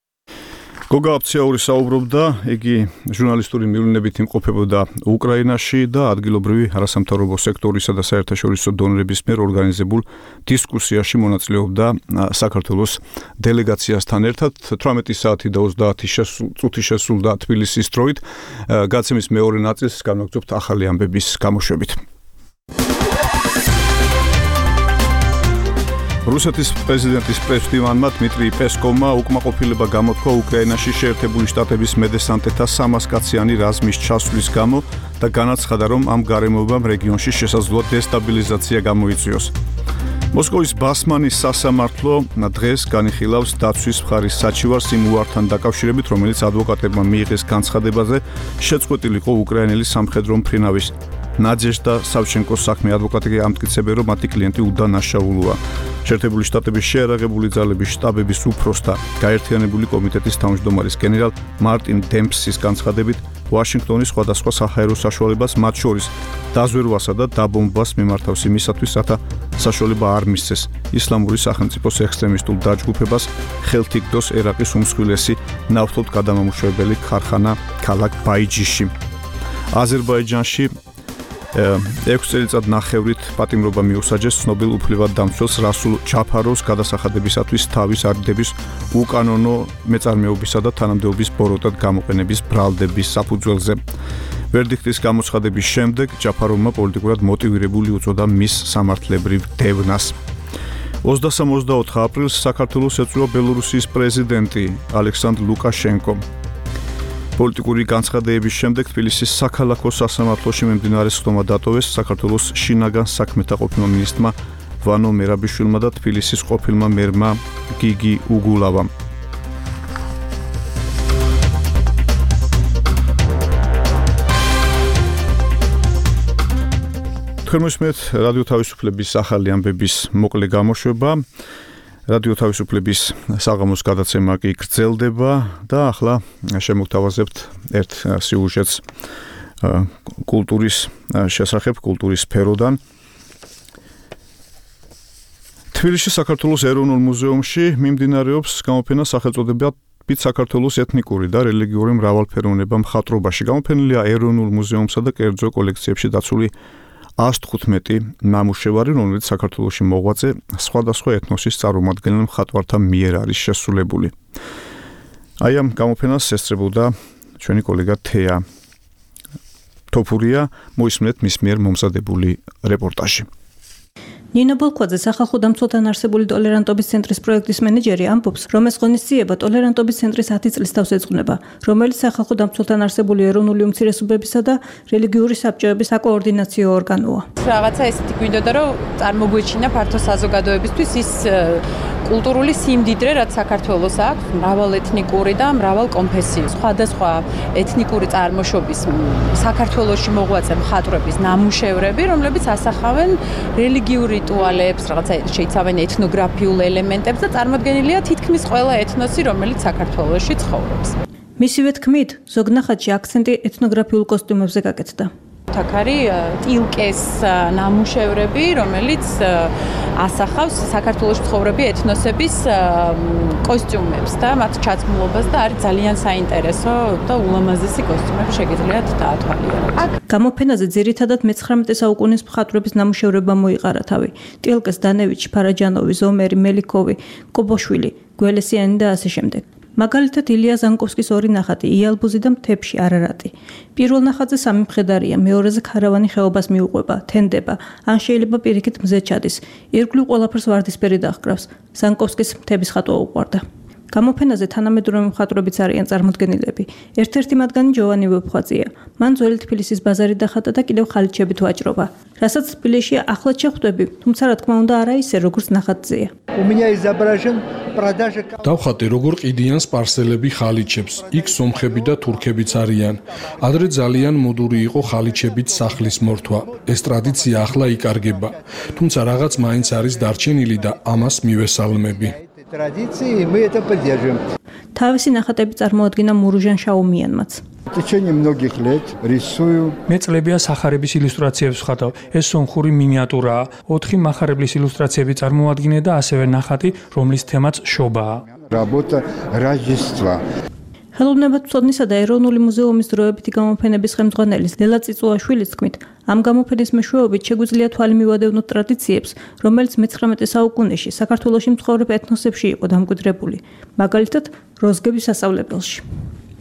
გოგა აფციაური საუბრობდა, იგი ჟურნალისტური მივლინებით იმყოფებოდა უკრაინაში და ადგილობრივი არასამთავრობო სექტორისა და საერთაშორისო დონორების მიერ ორგანიზებულ დისკუსიაში მონაწილეობდა საქართველოს დელეგაციასთან ერთად. თვრამეტი საათი და ოცდაათი წუთი შესულდა თბილისის დროით. გაცემის მეორე ნაწილს განვაგრძობთ ახალი ამბების გამოშვებით. რუსეთის პრეზიდენტის პრესდივანმა დმიტრი პესკოვმა უკმაყოფილება გამოთქვა უკრაინაში შეერთებული შტატების მედესანტეთა სამასკაციანი რაზმის ჩასვლის გამო და განაცხადა, რომ ამ გარემოებამ რეგიონში შესაძლოა დესტაბილიზაცია გამოიწვიოს. მოსკოვის ბასმანის სასამართლო დღეს განიხილავს დაცვის მხარის საჩივარს იმ უართან დაკავშირებით, რომელიც ადვოკატებმა მიიღეს განცხადებაზე, შეწყვეტილიყო უკრაინელი სამხედრო მფრინავის ნაძეჟდა სავჩენკოს საქმე ადვოკატი ამტკიცებენ, რომ მათი კლიენტი უდანაშაულოა. შეერთებული შტატების შეერაღებული ძალების შტაბების უფროსთა გაერთიანებული კომიტეტის თავმჯდომარის გენერალ მარტინ დემპსის განცხადებით, ვაშინგტონის სხვადასხვა საჰაერო საშუალებას, მათ შორის დაზვერვასა და დაბომბვას მიმართავს იმისათვის, რათა საშუალება არ მისცეს ისლამური სახელმწიფოს ექსტრემისტულ დაჯგუფებას ხელთ იგდოს ერაყის უმსხვილესი ნავთობთ გადამამუშავებელი ქარხანა ქალაქ ბაიჯიში. აზერბაიჯანში ექვს წელიწად ნახევრით პატიმრობა მიუსაჯეს ცნობილ უფლებადდამცველს რასულ ჯაფაროვს გადასახადებისათვის თავის არიდების უკანონო მეწარმეობისა და თანამდებობის ბოროტად გამოყენების ბრალდების საფუძველზე. ვერდიქტის გამოცხადების შემდეგ ჯაფაროვმა პოლიტიკურად მოტივირებული უწოდა მის სამართლებრივ დევნას. ოცდასამ ოცდაოთხ აპრილს საქართველოს ეწვია ბელორუსიის პრეზიდენტი ალექსანდრ ლუკაშენკო. პოლიტიკური განცხადებების შემდეგ თბილისის საქალაქო სასამართლოში მიმდინარე სხდომა დატოვეს საქართველოს შინაგან საქმეთა ყოფილმა მინისტრმა ვანო მერაბიშვილმა და თბილისის ყოფილმა მერმა გიგი უგულავამ. თქვენ მოსმენთ რადიო თავისუფლების ახალი ამბების მოკლე გამოშვება. რადიო თავისუფლების საღამოს გადაცემა კი გრძელდება და ახლა შემოგთავაზებთ ერთ სიუჟეტს კულტურის შესახებ, კულტურის სფეროდან. თბილისში საქართველოს ეროვნულ მუზეუმში მიმდინარეობს გამოფენა სახელწოდებით საქართველოს ეთნიკური და რელიგიური მრავალფეროვნება მხატვრობაში. გამოფენილია ეროვნულ მუზეუმსა და კერძო კოლექციებში დაცული ას თხუთმეტი ნამუშევარი, რომელიც საქართველოში მოღვაწე სხვადასხვა ეთნოსის წარმომადგენელ მხატვართა მიერ არის შესრულებული. აი ამ გამოფენას ესწრებოდა ჩვენი კოლეგა თეა თოფურია, მოისმენთ მის მიერ მომზადებული რეპორტაჟი. ნინო ბოლქვაძე სახალხო დამცველთან არსებული ტოლერანტობის ცენტრის პროექტის მენეჯერი ამბობს, რომ ეს ღონისძიება ტოლერანტობის ცენტრის ათი წლის თავს ეძღვნება, რომელიც სახალხო დამცველთან არსებული ეროვნული უმცირესობებისა და რელიგიური საბჭოების საკოორდინაციო ორგანოა. რაღაცა ესეთი გვინდოდა, რომ წარმოგვეჩინა ფართო საზოგადოებისთვის ის კულტურული სიმდიდრე, რაც საქართველოს აქვს, მრავალეთნიკური და მრავალკონფესიური, სხვადასხვა ეთნიკური წარმოშობის საქართველოში მოღვაწე მხატვრების ნამუშევრები, რომლებიც ასახავენ რელიგიური რიტუალებს, რაღაცა შეიცავენ ეთნოგრაფიულ ელემენტებს და წარმოდგენილია თითქმის ყველა ეთნოსი, რომელიც საქართველოში ცხოვრობს. მისივე თქმით, ზოგ ნახატში აქცენტი ეთნოგრაფიულ კოსტიუმებზე გაკეთდა. აქ არის ტილკეს ნამუშევრები, რომელიც ასახავს საქართველოს ცხოვრები ეთნოსების კოსტიუმებს და მათ ჩაცმულობას და არის ძალიან საინტერესო და ულამაზესი კოსტიუმები შეგიძლიათ დაათვალიეროთ. გამოფენაზე ძირითადად მეცხრამეტე საუკუნის მხატვრების ნამუშევრებმა მოიყარა თავი. ტილკეს, დანევიჩი, ფარაჯანოვი, ზომერი, მელიქოვი, კობოშვილი, გველესიანი და ასე შემდეგ. მაგალითად ილია ზანკოვსკის ორი ნახატი, იალბუზი და მთებში არარატი. პირველ ნახატზე სამი მხედარია, მეორეზე ქარავანი ხეობას მიუყვება, თენდება, ან შეიძლება პირიქით მზე ჩადის. ირგვლივ ყველაფერს ვარდისფერი დაჰკრავს. ზანკოვსკის მთების ხატვა უყვარდა. გამოფენაზე თანამედროვე მხატვრებიც არიან წარმოდგენილები. ერთ-ერთი მათგანი ჯოვანი ვეფხვაძეა. მან ძველი თბილისის ბაზარი დახატა და კიდევ ხალიჩებით ვაჭრობა. რასაც თბილისში ახლად შეხვდები, თუმცა რა თქმა უნდა არა ისე, როგორც ნახატზეა. დავხატე როგორ ყიდიან სპარსელები ხალიჩებს. იქ სომხები და თურქებიც არიან. ადრე ძალიან მოდური იყო ხალიჩებით სახლის მორთვა. ეს ტრადიცია ახლა იკარგება. თუმცა რაღაც მაინც არის დარჩენილი და ამას მივესალმები. Традиции мы это поддерживаем. თავისი ნახატები წარმოადგინა მურუჟან შაუმიანმაც. В течение многих лет рисую. მე წლებია სახარების ილუსტრაციებს ვხატავ. ეს სომხური მინიატურაა. ოთხი მახარებლის ილუსტრაციები წარმოადგინე და ასევე ნახატი, რომლის თემაც შობაა. Работа Рождества. ხელოვნებათმცოდნისა და ეროვნული მუზეუმის დროებითი გამოფენების ხელმძღვანელი ლელა წიწუაშვილის თქმით, ამ გამოფენის მეშვეობით შეგვიძლია თვალი მივადევნოთ ტრადიციებს, რომელიც მეცხრამეტე საუკუნეში საქართველოში მცხოვრებ ეთნოსებში იყო დამკვიდრებული, მაგალითად, როზგების სასწავლებელში.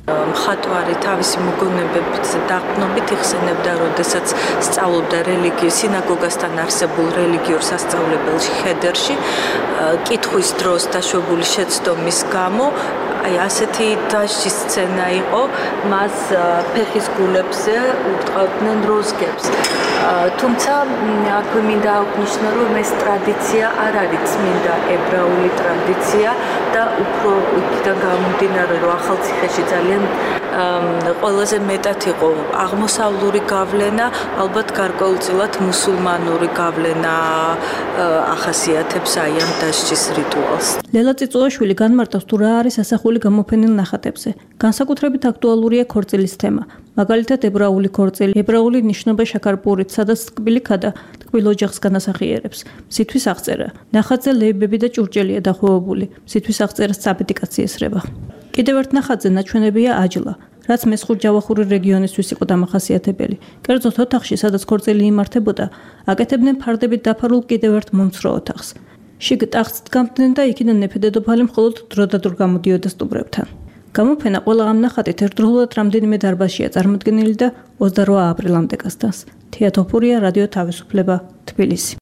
მხატვარი თავისი მოგონებებით დაყრდნობით იხსენებდა, როდესაც სწავლობდა რელიგიურ სინაგოგასთან არსებულ რელიგიურ სასწავლებელში ხედერში, კითხვის დროს დაშვებული შეცდომის გამო აი ასეთი დასჯის სცენა იყო, მას ფეხის გულებზე უტყავდნენ როზგებს. თუმცა აქვე მინდა აღნიშნო, რომ ეს ტრადიცია არ არის წმინდა ებრაული ტრადიცია და უფრო იქიდან გამომდინარე, რომ ახალციხეში ძალიან ყველაზე მეტად იყო აღმოსავლური გავლენა, ალბათ გარკვეულწილად მუსულმანური გავლენა ახასიათებს აი ამ დასჯის რიტუალს. ლელა წიწუაშვილი განმარტავს თუ რა არის ასახული გამოფენილ ნახატებზე. განსაკუთრებით აქტუალურია ქორწილის თემა. მაგალითად ებრაული ქორწილი, ებრაული ნიშნობა შაქარპურით, სადაც ტკბილი ქადა ტკბილ ოჯახს განასახიერებს. მზითვის აღწერა. ნახატზე ლეიბები და ჭურჭელია დახვევებული. მზითვის აღწერას წაბედი კაცი ესრება. კიდევ ერთ ნახატზე ნაჩვენებია აჯლა, რაც მესხურ-ჯავახური რეგიონისთვის იყო დამახასიათებელი. კერძოდ ოთახში, სადაც ქორწილი იმართებოდა, აკეთებდნენ ფარდებით დაფარულ კიდევ ერთ მომცრო ოთახს. შიგ ტახტს დგამდნენ და იქიდან მეფე დედოფალი მხოლოდ დროდადრო გამოდიოდა სტუბრებთან. გამოფენა ყველა ამ ნახატით ერთდროულად რამდენიმე დარბაზშია წარმოდგენილი და ოცდაოთხ აპრილამდე გასდევს. თეატოფურია, რადიო თავისუფლება, თბილისი.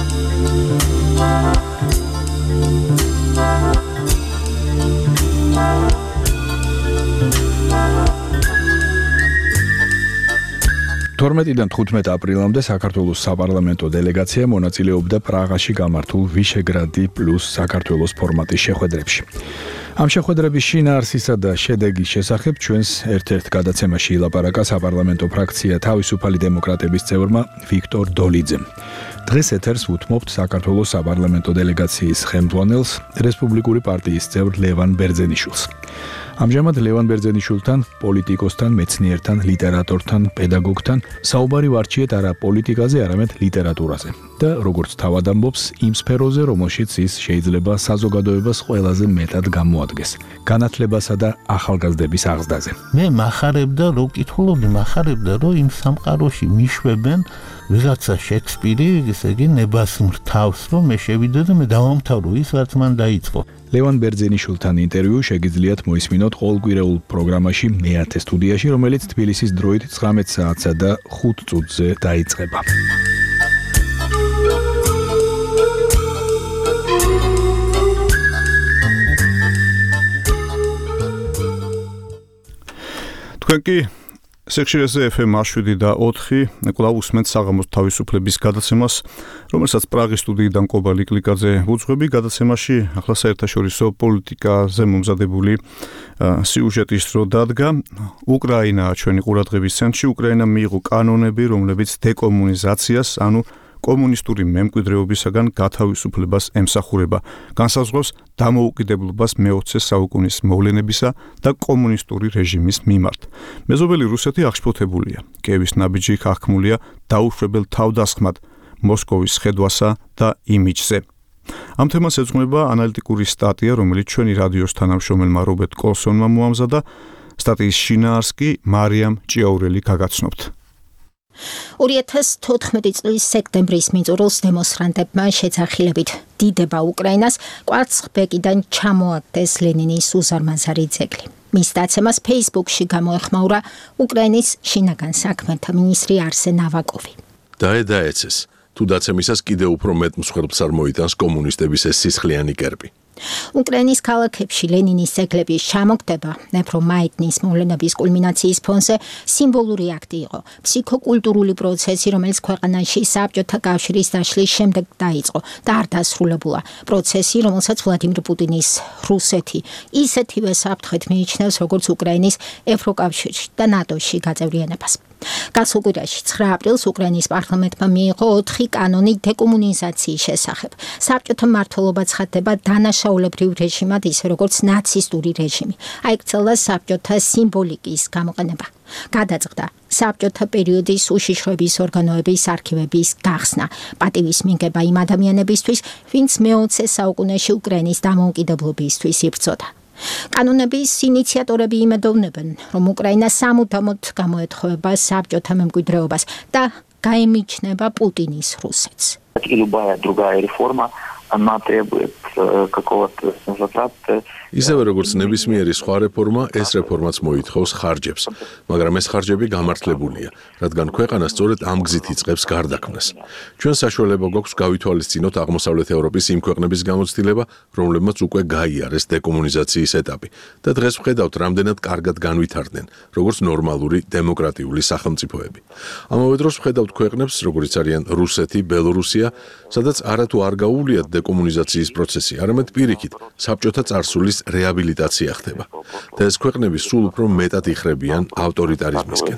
თორმეტიდან თხუთმეტ აპრილამდე საქართველოს საპარლამენტო დელეგაცია მონაწილეობდა პრაღაში გამართულ ვიშეგრადი პლუს საქართველოს ფორმატის შეხვედრებში. ამ შეხვედრების შინაარსისა და შედეგის შესახებ ჩვენს ერთ-ერთ გადაცემაში ილაპარაკა საპარლამენტო ფრაქცია თავისუფალი დემოკრატების წევრმა ვიქტორ დოლიძემ. დღეს ეთერს უთმობთ საქართველოს საპარლამენტო დელეგაციის ხელმძღვანელს, რესპუბლიკური პარტიის წევრ ლევან ბერძენიშვილს. ამჟამად ლევან ბერძენიშვილთან, პოლიტიკოსთან, მეცნიერთან, ლიტერატორთან, პედაგოგთან საუბარი ვარჩიეთ არა პოლიტიკაზე, არამედ ლიტერატურაზე და როგორც თავად ამბობს, იმ სფეროზე, რომელშიც ის შეიძლება საზოგადოებას ყველაზე მეტად გამოადგეს, განათლებასა და ახალგაზრდების აღზრდაზე. მე მახარებდა, რო კითხულობდი, მახარებდა, რომ იმ სამყაროში მიშვებენ ვიღაცა შექსპირი, ესე იგი ნებასმრ თავს, რომ მე შევიდე და მე დავამთავრო ის, რაც მან დაიწყო. ლევან ბერძენიშვილთან ინტერვიუ შეგიძლიათ მოისმინოთ ყოველკვირეულ პროგრამაში მეათე სტუდიაში, რომელიც თბილისის დროით ცხრამეტ საათსა და ხუთ წუთზე დაიწყება. თქვენ კი სექშირეზე ეფ ემ შვიდი და ოთხი კვლავ უსმენთ საღამოს თავისუფლების გადაცემას, რომელსაც პრაღის სტუდიიდან კობა ლიკლიკაძე უძღვები. გადაცემაში ახლა საერთაშორისო პოლიტიკაზე მომზადებული სიუჟეტის დრო დადგა. უკრაინაა ჩვენი ყურადღების ცენტრში. უკრაინა მიიღო კანონები, რომლებიც დეკომუნიზაციას, ანუ კომუნისტური მემკვიდრეობისაგან გათავისუფლებას ემსახურება. განსაზღვრავს დამოუკიდებლობას მეოცე საუკუნის მოვლენებისა და კომუნისტური რეჟიმის მიმართ. მეზობელი რუსეთი აღშფოთებულია. კიევის ნაბიჯი ხახმულია დაუშვებელ თავდასხმად მოსკოვის ხედვასა და იმიჯზე. ამ თემას ეძღვნება ანალიტიკური სტატია, რომელიც ჩვენი რადიოს თანამშრომელმა რობერტ კოლსონმა მოამზადა. სტატიის შინაარს კი მარიამ ჭიაურელი გაგაცნობთ. ორი ათას თოთხმეტი წლის სექტემბრის მიწურულს დემონსტრანტებმა შეძახილებით დიდება უკრაინას კვარცხლბეკიდან ჩამოაგდეს ლენინის უზარმაზარი ძეგლი. მის დაცემას ფეისბუქში გამოეხმაურა უკრაინის შინაგან საქმეთა მინისტრი არსენ ავაკოვი. დაედაეცეს, თუ დაცემისას კიდევ უფრო მეტ მსხვერპლს არ მოიტანს კომუნისტების ეს სისხლიანი კერპი. უკრაინის ქალაქებში ლენინის ძეგლების ჩამოგდება ნეფრომაიტნის მოვლენების კულმინაციის ფონზე სიმბოლური აქტი იყო. ფსიქოკულტურული პროცესი, რომელიც ქვეყანაში საბჭოთა კავშირის დაშლის შემდეგ დაიწყო და არ დასრულებულა. პროცესი, რომელსაც ვლადიმირ პუტინის რუსეთი ისეთივე საფრთხეთ მიიჩნევს, როგორც უკრაინის ევროკავშირში და ნატოში გაწევრიანებას. გასულ კვირაში ცხრა აპრილს უკრაინის პარლამენტმა მიიღო ოთხი კანონი დეკომუნიზაციის შესახებ. საბჭოთა მმართველობა ცხადდება დანაშაულებრივ რეჟიმად, ისე როგორც ნაცისტური რეჟიმი. აიქცელა საბჭოთა სიმბოლიკის გამოყენება. გადაწყდა საბჭოთა პერიოდის უშიშროების ორგანოების არქივების გახსნა. პატივის მიღება იმ ადამიანებისთვის, ვინც მეოცე საუკუნეში უკრაინის დამოუკიდებლობისთვის იბრძოდა. კანონების ინიციატორები იმედოვნებენ, რომ უკრაინა სამუდამოდ გამოეთხოვება საბჭოთა მემკვიდრეობას და გაემიჩნევა პუტინის რუსეთს. И любая другая реформа, она требует какого-то затрат ისევე როგორც ნებისმიერი სხვა რეფორმა, ეს რეფორმაც მოითხოვს ხარჯებს, მაგრამ ეს ხარჯები გამართლებულია, რადგან ქვეყანა სწორედ ამ გზით იწყებს გარდაქმნას. ჩვენ საშუალება გვაქვს გავითვალისწინოთ აღმოსავლეთ ევროპის იმ ქვეყნების გამოცდილება, რომლებმაც უკვე გაიარეს დეკომუნიზაციის ეტაპი და დღეს ვხედავთ, რამდენად კარგად განვითარდნენ, როგორც ნორმალური დემოკრატიული სახელმწიფოები. ამავე დროს ვხედავთ ქვეყნებს, როგორიც არიან რუსეთი, ბელორუსია, სადაც არათუ არ გაუვლიათ დეკომუნიზაციის პროცესი, არამედ პირიქით, საბჭოთა წარსულის რეაბილიტაცია ხდება. და ეს ქვეყნები სულ უფრო მეტად იხრებიან ავტორიტარიზმისკენ.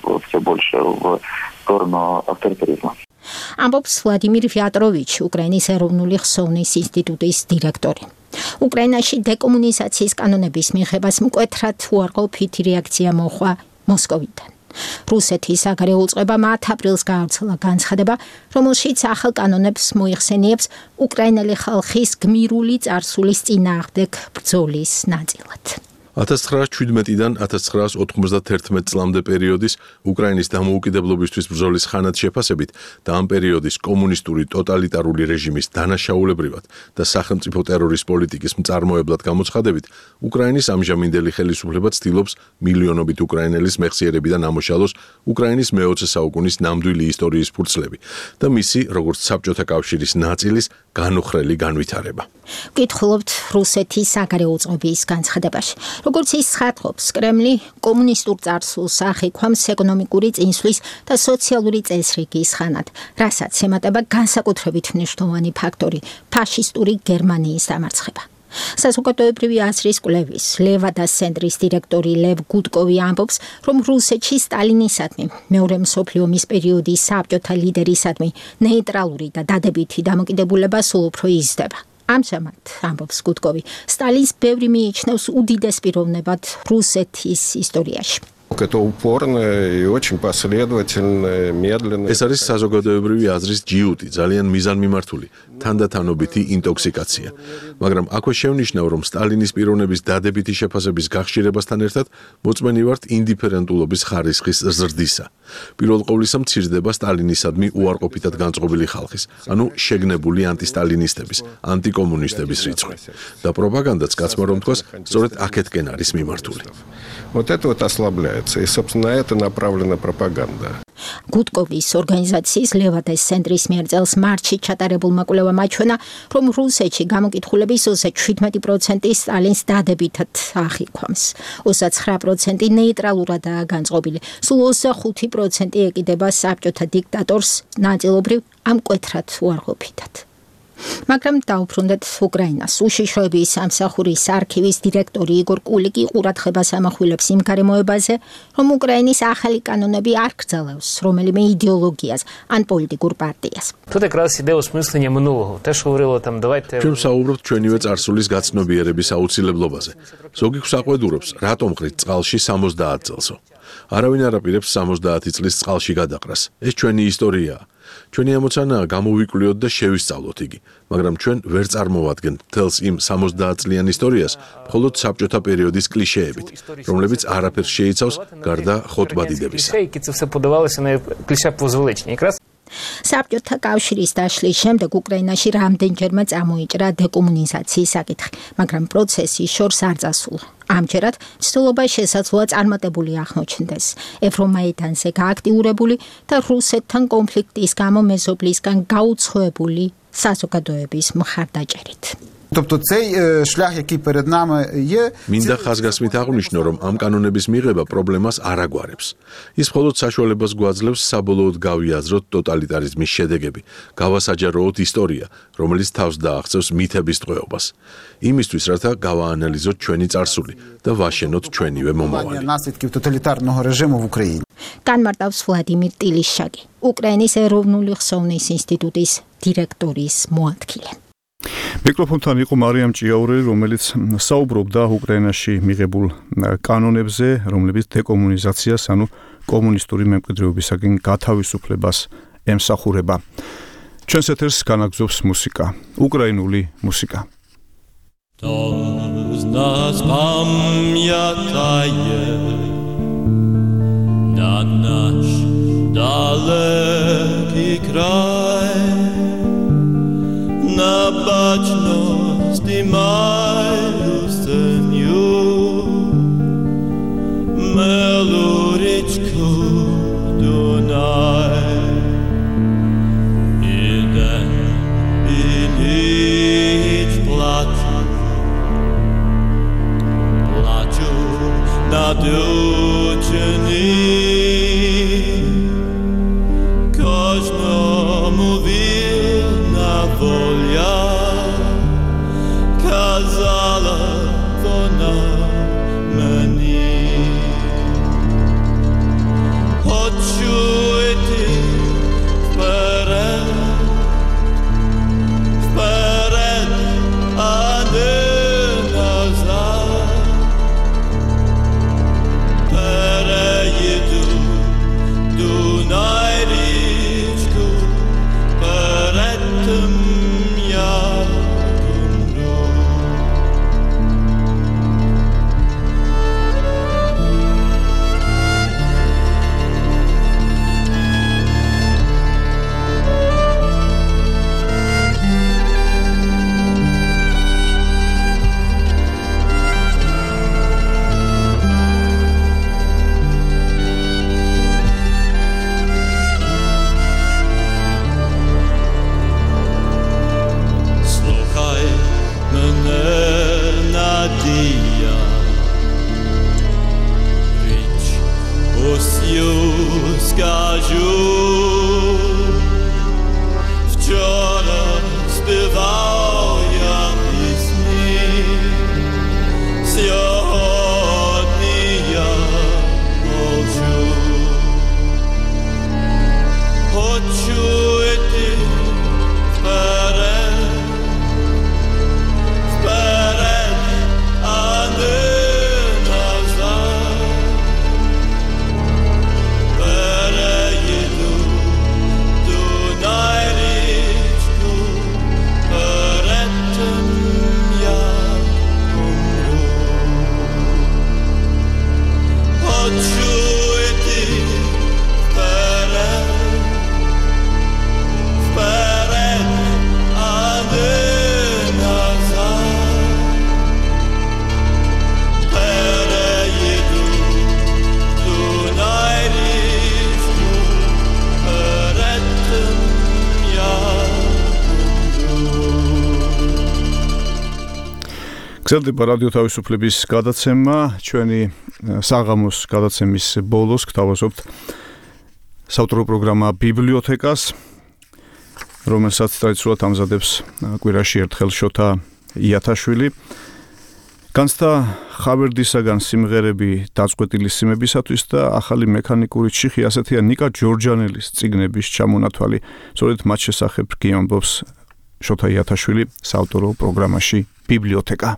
ამბობს ვლადიმირ ვიატროვიჩი, უკრაინის ეროვნული ხსოვნის ინსტიტუტის დირექტორი. უკრაინაში დეკომუნიზაციის კანონების მიღებას მკვეთრად უარყოფითი რეაქცია მოჰყვა მოსკოვიდან. რუსეთის საგარეო უწყებამ მათ აპრილს გაავრცელა განცხადება, რომელშიც ახალ კანონებს მოიხსენიებს უკრაინელი ხალხის გმირული წარსულის წინააღმდეგ ბრძოლის ნაწილად. ათას ცხრაასი შვიდმეტიდან ათას ცხრაასი ოთხმოცდათერთმეტ წლამდე პერიოდის უკრაინის დამოუკიდებლობისთვის ბრძოლის ხანად შეფასებით და ამ პერიოდის კომუნისტური ტოტალიტარული რეჟიმის დანაშაულებრივად და სახელმწიფო ტერორის პოლიტიკის მწარმოებლად გამოცხადებით, უკრაინის ამჟამინდელი ხელისუფლება ცდილობს მილიონობით უკრაინელის მეხსიერებიდან ამოშალოს უკრაინის მეოცე საუკუნის ნამდვილი ისტორიის ფურცლები და მისი, როგორც საბჭოთა კავშირის ნაწილის, განუხრელი განვითარება. ვკითხულობთ რუსეთის საგარეო უწყების განცხადებაში. როგორც ის ცხადყოფს, კრემლი კომუნისტურ წარსულს ახიქვამს ეკონომიკური წინსვლის და სოციალური წესრიგის ხანად, რასაც ემატება განსაკუთრებით მნიშვნელოვანი ფაქტორი ფაშისტური გერმანიის დამარცხება. საზოგადოებრივი აზრის კვლევის ლევადას ცენტრის დირექტორი ლევ გუდკოვი ამბობს, რომ რუსეთში სტალინისადმი, მეორე მსოფლიო ომის პერიოდის საბჭოთა ლიდერისადმი ნეიტრალური და დადებითი დამოკიდებულება სულ უფრო იზრდება. ამჟამად, ამბობს გუდკოვი, სტალინს ბევრი მიიჩნევს უდიდეს პიროვნებად რუსეთის ისტორიაში. Это упорное и очень последовательное, медленное. ეს არის საზოგადოებრივი აზრის ჯიუტი, ძალიან მიზანმიმართული, თანდათანობითი ინტოქსიკაცია. მაგრამ აქვე შევნიშნავ, რომ სტალინის პიროვნების დადებითი შეფასების გახშირებასთან ერთად მოწმენი ვართ ინდიფერენტულობის ხარისხის ზრდისა. პირველ ყოვლისა მცირდება სტალინისადმი უარყოფითად განწყობილი ხალხის, ანუ შეგნებული ანტისტალინისტების, ანტიკომუნისტების რიცხვი. და პროპაგანდაც კაცმა რომ თქვას, სწორედ აქეთკენ არის მიმართული. Вот это вот ослабляется, и, собственно, на это направлена пропаганда. გუდკოვის ორგანიზაციის ლევადას ცენტრის მიერ წელს მარტში ჩატარებულმა კვლევამ აჩვენა, რომ რუსეთში გამოკითხულების ოცდაშვიდ პროცენტი სტალინს დადებითად ახიქვამს, ოცდაცხრა პროცენტი ნეიტრალურადაა განწყობილი, სულ ოცდახუთი პროცენტი ეკიდება საბჭოთა დიქტატორს, ნაწილობრივ ამ მკვეთრად უარყოფითად. მაგრამ დაუბრუნდეთ უკრაინას. უშიშროების სამსახურის არქივის დირექტორი იგორ კულიკი ყურადღებას ამახვილებს იმ გარემოებაზე, რომ უკრაინის ახალი კანონები არ გრძელავს რომელიმე იდეოლოგიას ან პოლიტიკურ პარტიას. Тут якраз іде осмислення минулого. Те, що говорило там, давайте... ჩვენ საუბრობთ ჩვენივე წარსულის გაცნობიერების აუცილებლობაზე. ზოგი გვსაყვედურობს, რატომ ყრით წყალში სამოცდაათ წელსო. არავინ არ აპირებს სამოცდაათი წლის წყალში გადაყრას. ეს ჩვენი ისტორიაა. ჩვენი ამოცანაა გამოვიკვლიოთ და შევისწავლოთ იგი, მაგრამ ჩვენ ვერ წარმოვადგენთ მთელს იმ სამოცდაათ წლიან ისტორიას მხოლოდ საბჭოთა პერიოდის კლიშეებით, რომლებიც არაფერს შეიცავს გარდა ხოტბადიდებისა. საბჭოთა კავშირის დაშლის შემდეგ უკრაინაში რამდენჯერმე წამოიჭრა დეკომუნიზაციის საკითხი, მაგრამ პროცესი შორს არ წასულა. ამჯერად ცდილობა შესაძლოა წარმატებული აღმოჩნდეს. ევრომაიდანზე გააქტიურებული და რუსეთთან კონფლიქტის გამო მეზობლისგან გაუცხოებული საზოგადოების მხარდაჭერით. Тобто цей шлях, який перед нами є, მინდა ხაზგასმით აღვნიშნო, რომ ამ კანონების მიღება პრობლემას არ აგვარებს. ის მხოლოდ საშუალებას გვაძლევს საბოლოოდ გავიაზროთ ტოტალიტარიზმის შედეგები, გავასაჯაროოთ ისტორია, რომელიც თავს დააღწევს მითების ტყვეობას. იმისთვის, რათა გავაანალიზოთ ჩვენი წარსული და ვაშენოთ ჩვენივე მომავალი. наслідків тоталітарного режиму в Україні. განმარტავს ვლადიმირ ტილიშაკი, უკრაინის ეროვნული ხსოვნის ინსტიტუტის დირექტორის მოადგილე. მიკროფონთან იყო მარიამ ჭიაურელი, რომელიც საუბრობდა უკრაინაში მიღებულ კანონებზე, რომლებიც დეკომუნიზაციას, ანუ კომუნისტური მემკვიდრეობისაგან გათავისუფლებას ემსახურება. ჩვენს ეთერს განაგზობს მუსიკა, უკრაინული მუსიკა. Нас пам'ятає на наш далекий край, на бачності маю გრძელდება რადიო თავისუფლების გადაცემა, ჩვენი საღამოს გადაცემის ბოლოს გთავაზობთ საავტორო პროგრამა ბიბლიოთეკას, რომელსაც ტრადიციულად ამზადებს კვირაში ერთხელ შოთა იათაშვილი. განცდა ხავერდისაგან სიმღერები დაწყვეტილი სიმებისათვის და ახალი მექანიკური ჩიხი, ასეთია ნიკა ჯორჯანელის წიგნების ჩამონათვალი. სწორედ მათ შესახებ გიამბობს შოთა იათაშვილი საავტორო პროგრამაში ბიბლიოთეკა.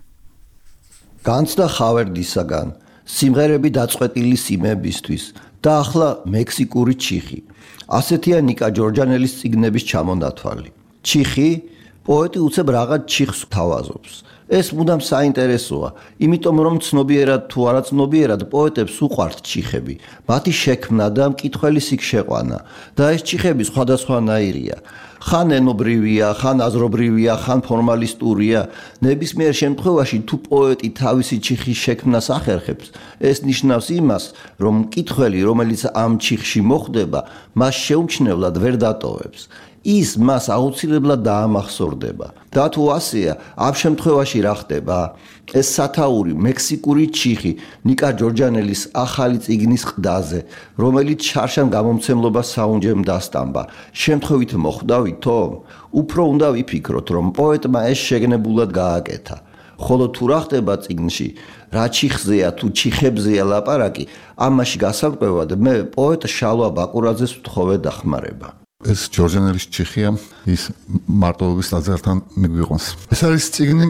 განცდა ხავერდისაგან სიმღერები დაწყვეტილი სიმებისთვის და ახლა მექსიკური ჩიხი. ასეთია ნიკა ჯორჯანელის წიგნების ჩამონათვალი. ჩიხი პოეტი უცებ რაღაც ჩიხს თავაზობს. ეს მუდამ საინტერესოა, იმიტომ რომ ცნობიერად თუ არა ცნობიერად პოეტებს უყვართ ჩიხები, მათი შექმნა და მკითხველის იქ შეყვანა და ეს ჩიხები სხვადასხვანაირია. ხან ენობრივია, ხან აზრობრივია, ხან ფორმალისტურია. ნებისმიერ შემთხვევაში თუ პოეტი თავისი ჩიხის შექმნას ახერხებს, ეს ნიშნავს იმას, რომ მკითხველი, რომელიც ამ ჩიხში მოხვდება, მას შეუმჩნევლად ვერ დატოვებს. ის მას აუცილებლად დაამახსოვრდება. და თუ ასეა, ამ შემთხვევაში რა ხდება? ეს სათაური მექსიკური ჩიხი ნიკა ჯორჯანელის ახალი წიგნის ყდაზე, რომელიც შარშან გამომცემლობას საუნჯემ დასტამბა. შემთხვევით მოხვდავითო? უფრო უნდა ვიფიქროთ, რომ პოეტმა ეს შეგნებულად გააკეთა. ხოლო თუ რა ხდება წიგნში, რა ჩიხზეა თუ ჩიხებზეა ლაპარაკი, ამაში გასაკვირვად მე პოეტ შალვა ბაკურაძეს ვთხოვე დახმარება. ეს ჯორჯანელის ჩიხია, ის მარტოობის ტაძართან მიგვიყვანს. ეს არის წიგნი,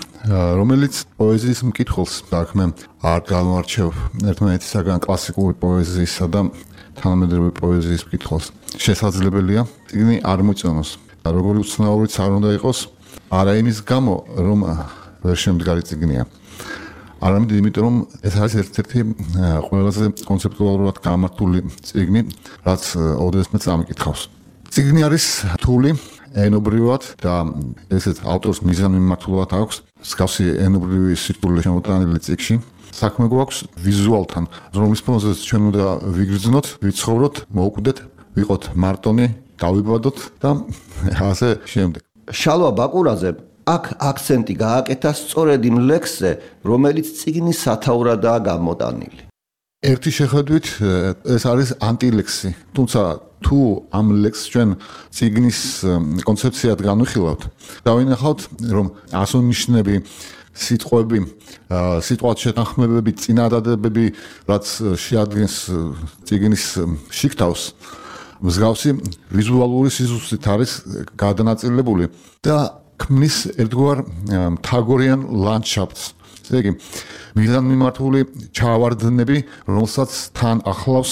რომელიც პოეზიის მკითხველს საქმე არ განვარჩევ ერთმანეთისაგან კლასიკური პოეზიისა და თანამედროვე პოეზიის მკითხველს. შესაძლებელია წიგნი არ მოწონოს. როგორი უცნაურიც არ უნდა იყოს, არა იმის გამო, რომ ვერ შემდგარი წიგნია. არამედ იმიტომ, რომ ეს არის ერთ-ერთი ყველაზე კონცეპტუალურად გამართული წიგნი, რაც ოდესმე წამიკითხავს. წიგნი არის რთული ენობრივად და ესეც ავტორს მიზანმიმართულად აქვს მსგავსი ენობრივი სირთულე შემოტანილი წიგნში. საქმე გვაქვს ვიზუალთან, რომლის ფონზეც ჩვენ უნდა ვიგრძნოთ, ვიცხოვროთ, მოვკვდეთ, ვიყოთ მარტონი, დავიბადოთ და ასე შემდეგ. შალვა ბაკურაძე აქ აქცენტი გააკეთა სწორედ იმ ლექსზე, რომელიც წიგნის სათაურადაა გამოტანილი. ერთი შეხედვით ეს არის ანტილექსი, თუმცა თუ ამ ლექსს ჩვენ წიგნის კონცეფციად განვიხილავთ, დავინახავთ, რომ ასონიშნები სიტყვები, სიტყვათ შეთანხმებები, წინადადებები, რაც შეადგენს წიგნის შიგთავს, მსგავსი ვიზუალური სიზუსტით არის გადანაწილებული და ქმნის ერთგვარ მთაგორიან ლანდშაფტს. ესე იგი, მიზანმიმართული ჩავარდნები, რომელსაც თან ახლავს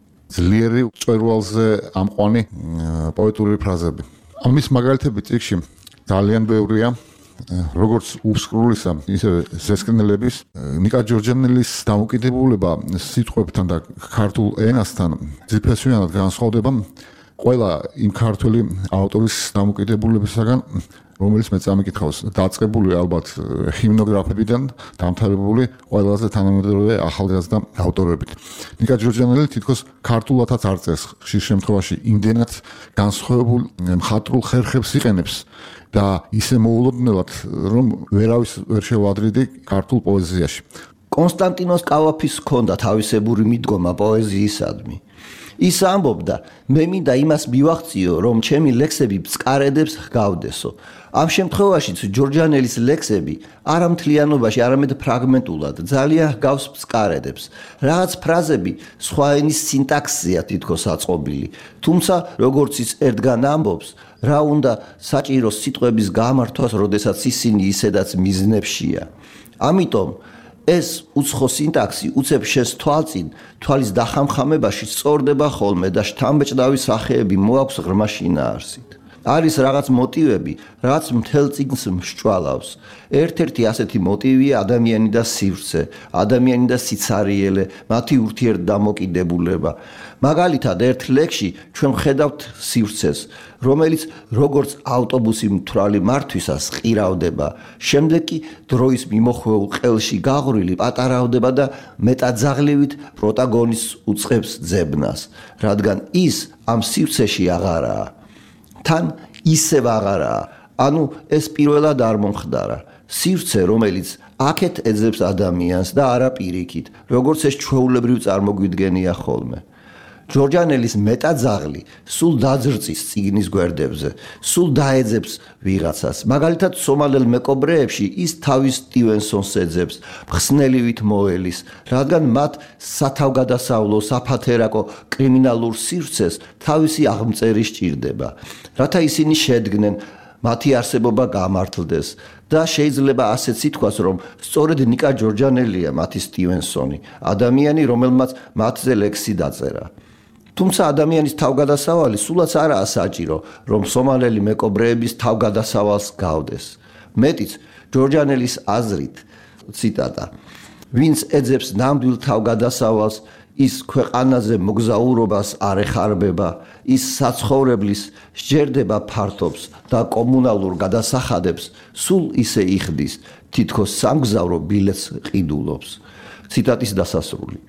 ძლიერი მწვერვალზე ამყვანი პოეტური ფრაზები. ამის მაგალითები წიგნში ძალიან ბევრია, როგორც უსკრულისა, ისე ზესკნელების, ნიკა ჯორჯანელის დამოკიდებულება სიტყვებთან და ქართულ ენასთან ძირფესვიანად განსხვავდება ყველა იმ ქართველი ავტორის დამოკიდებულებისაგან, რომელიც მე წამიკითხავს, დაწყებული ალბათ ჰიმნოგრაფებიდან, დამთავრებული ყველაზე თანამედროვე ახალგაზრდა ავტორებით. ნიკა ჯორჯანელი თითქოს ქართულადაც არ წერს, ხშირ შემთხვევაში იმდენად განსხვავებულ მხატვრულ ხერხებს იყენებს და ისე მოულოდნელად, რომ ვერავის ვერ შევადრიდი ქართულ პოეზიაში. კონსტანტინოს კავაფის ჰქონდა თავისებური მიდგომა პოეზიისადმი. ის ამბობდა, მე მინდა იმას მივახციო, რომ ჩემი ლექსები ბწყარედებს ჰგავდესო. ამ შემთხვევაშიც ჯორჯანელის ლექსები არა მთლიანობაში, არამედ ფრაგმენტულად ძალიან ჰგავს ბწყარედებს. რაღაც ფრაზები სხვა ენის სინტაქსზეა თითქოს აწყობილი, თუმცა როგორც ის ერთგან ამბობს, რა უნდა საჭირო სიტყვების გამართვას, როდესაც ისინი ისედაც მიზნებშია. ამიტომ ეს უცხო სინტაქსი უცებ შეს თვალწინ, თვალის დახამხამებაში სწორდება ხოლმე და შთამბეჭდავი სახეები მოაქვს ღრმა შინაარსით. არის რაღაც მოტივები, რაც მთელ წიგნს მსჭვალავს. ერთ-ერთი ასეთი მოტივია ადამიანი და სივრცე, ადამიანი და სიცარიელე, მათი ურთიერთდამოკიდებულება. მაგალითად, ერთ ლექსში ჩვენ ვხედავთ სივრცეს, რომელიც როგორც ავტობუსი მთვრალი მართვისას ყირავდება, შემდეგ კი დროის მიმოხვეულ ყელში გაღვრილი პატარავდება და მეტაძაღლივით პროტაგონისტს უწყებს ძებნას, რადგან ის ამ სივრცეში აღარაა. თან ისევ აღარაა, ანუ ეს პირველად არ მომხდარა. სივრცე, რომელიც აქეთ ეძებს ადამიანს და არა პირიქით, როგორც ეს ჩვეულებრივ წარმოგვიდგენია ხოლმე. ჯორჯანელის მეტაძაღლი სულ დაძრწის წიგნის გვერდებზე, სულ დაეძებს ვიღაცას. მაგალითად, სომალელ მეკობრეებში ის თავის სტივენსონს ეძებს, მხსნელივით მოელის, რადგან მათ სათავგადასავლო, საფათერაკო კრიმინალურ სივრცეს თავისი აღმწერი სჭირდება, რათა ისინი შედგნენ, მათი არსებობა გამართლდეს და შეიძლება ასეც ითქვას, რომ სწორედ ნიკა ჯორჯანელია მათი სტივენსონი, ადამიანი, რომელმაც მათზე ლექსი დაწერა. თუმცა ადამიანის თავგადასავალი სულაც არაა საჭირო, რომ სომალელი მეკობრეების თავგადასავალს გავდეს. მეტიც, ჯორჯანელის აზრით, ციტატა, ვინც ეძებს ნამდვილ თავგადასავალს, ის ქვეყანაზე მოგზაურობას არ ეხარბება, ის საცხოვრებლის სჯერდება ფართობს და კომუნალურ გადასახადებს სულ ისე იხდის, თითქოს სამგზავრო ბილეთს ყიდულობს. ციტატის დასასრული.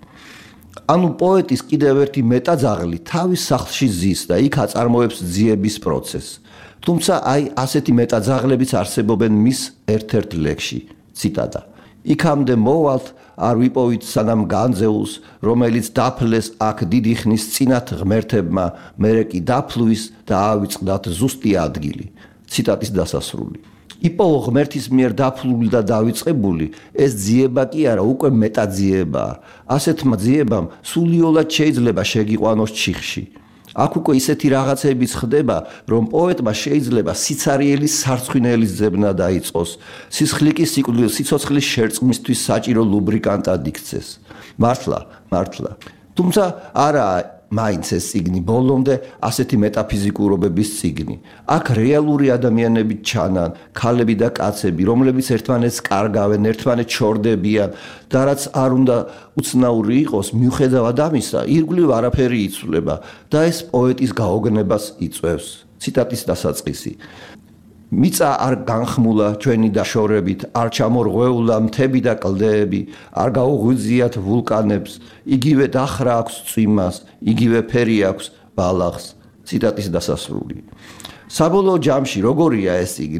ანუ პოეტის კიდევ ერთი მეტაძაღლი თავის სახლში ზის და იქ აწარმოებს ძიების პროცესს. თუმცა აი ასეთი მეტაძაღლებიც არსებობენ მის ერთ-ერთ ლექსში. ციტატა. იქამდე მოვალთ, არ ვიპოვით სანამ განძეულს, რომელიც დაფლეს აქ დიდი ხნის წინათ ღმერთებმა, მერე კი დაფლვის და ავიწყდათ ზუსტი ადგილი. ციტატის დასასრული. იპოვო ღმერთის მიერ დაფლული და დავიწყებული, ეს ძიება კი არა, უკვე მეტაძიებაა. ასეთმა ძიებამ სულიულად შეიძლება შეგიყვანოს ჩიხში. აქ უკვე ისეთი რაღაცებიც ხდება, რომ პოეტმა შეიძლება სიცარიელის სარცხვინელის ძებნა დაიწყოს, სისხლიკი სიცოცხლის შერწყმისთვის საჭირო ლუბრიკანტად იქცეს. მართლა, მართლა. თუმცა არაა მაინც ეს წიგნი ბოლომდე ასეთი მეტაფიზიკურობების წიგნი. აქ რეალური ადამიანები ჩანან, ქალები და კაცები, რომლებიც ერთმანეთს კარგავენ, ერთმანეთს ჩორდებიან და რაც არ უნდა უცნაური იყოს, მიუხედავად ამისა, ირგვლივ არაფერი იცვლება და ეს პოეტის გაოგნებას იწვევს. ციტატის დასაწყისი. მიწა არ განხმულა ჩვენი დაშორებით, არ ჩამორღვეულა მთები და კლდეები, არ გაუღვიძიათ ვულკანებს, იგივე დახრა აქვს წვიმას, იგივე ფერი აქვს ბალახს. ციტატის დასასრული. საბოლოო ჯამში, როგორია ეს წიგნი?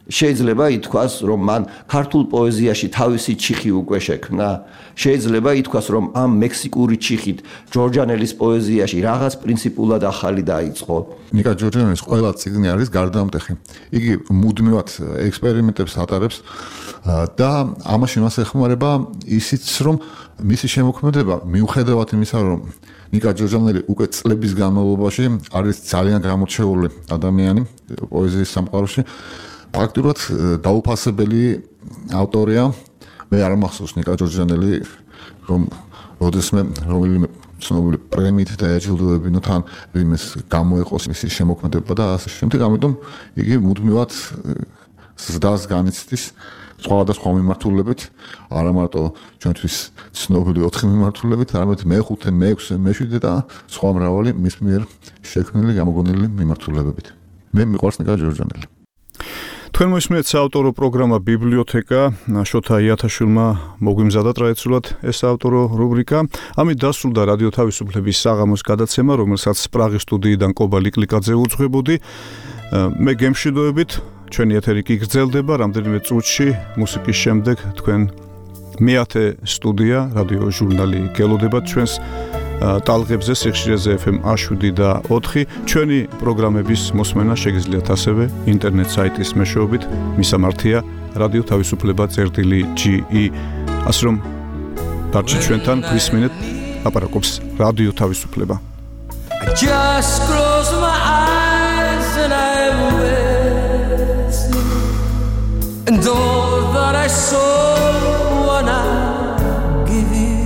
შეიძლება ითქვას, რომ მან ქართულ პოეზიაში თავისი ჩიხი უკვე შექმნა. შეიძლება ითქვას, რომ ამ მექსიკური ჩიხით ჯორჯანელის პოეზიაში რაღაც პრინციპულად ახალი დაიწყო. ნიკა ჯორჯანელის ყველა წიგნი არის გარდამტეხი. იგი მუდმივად ექსპერიმენტებს ატარებს და ამაში მას ეხმარება ისიც, რომ მისი შემოქმედება მიუხედავად იმისა, რომ ნიკა ჯორჯანელი უკვე წლების განმავლობაში არის ძალიან გამორჩეული ადამიანი პოეზიის სამყაროში. Ფაქტურად დაუფასებელი ავტორია. მე არ მახსოვს ნიკა ჯორჯანელი, რომ როდესმე რომელიმე ცნობილი პრემიით დააჯილდოებინო თან იმის გამოეყოს მისი შემოქმედება და ასე შემდეგ. ამიტომ იგი მუდმივად ზრდას განიცდის სხვადასხვა მიმართულებით, არა მარტო ჩვენთვის ცნობილი ოთხი მიმართულებით, არამედ მეხუთე, მეექვსე, მეშვიდე და სხვა მრავალი მის მიერ შექმნილი გამოგონილი მიმართულებებით. მე მიყვარს ნიკა ჯორჯანელი. თქვენ მოისმენთ საავტორო პროგრამა ბიბლიოთეკა, შოთა იათაშვილმა მოგვიმზადა ტრადიციულად ეს საავტორო რუბრიკა. ამით დასრულდა რადიო თავისუფლების საღამოს გადაცემა, რომელსაც პრაღის სტუდიიდან კობა ლიკლიკაძე უძღვებოდი. მე გემშვიდობებით, ჩვენი ეთერი კი გრძელდება რამდენიმე წუთში მუსიკის შემდეგ თქვენ მეათე სტუდია რადიო ჟურნალი გელოდებათ ჩვენს ტალღებზე სიხშირეზე ეფ ემ შვიდი და ოთხი. ჩვენი პროგრამების მოსმენა შეგიძლიათ ასევე ინტერნეტ საიტის მეშვეობით, მისამართია რადიო თავისუფლება წერტილი ჯი ი. ასე რომ დარჩით ჩვენთან, გვისმენთ, ლაპარაკობს რადიო თავისუფლება. Just close my eyes and I'm with you. And all that I saw when I give you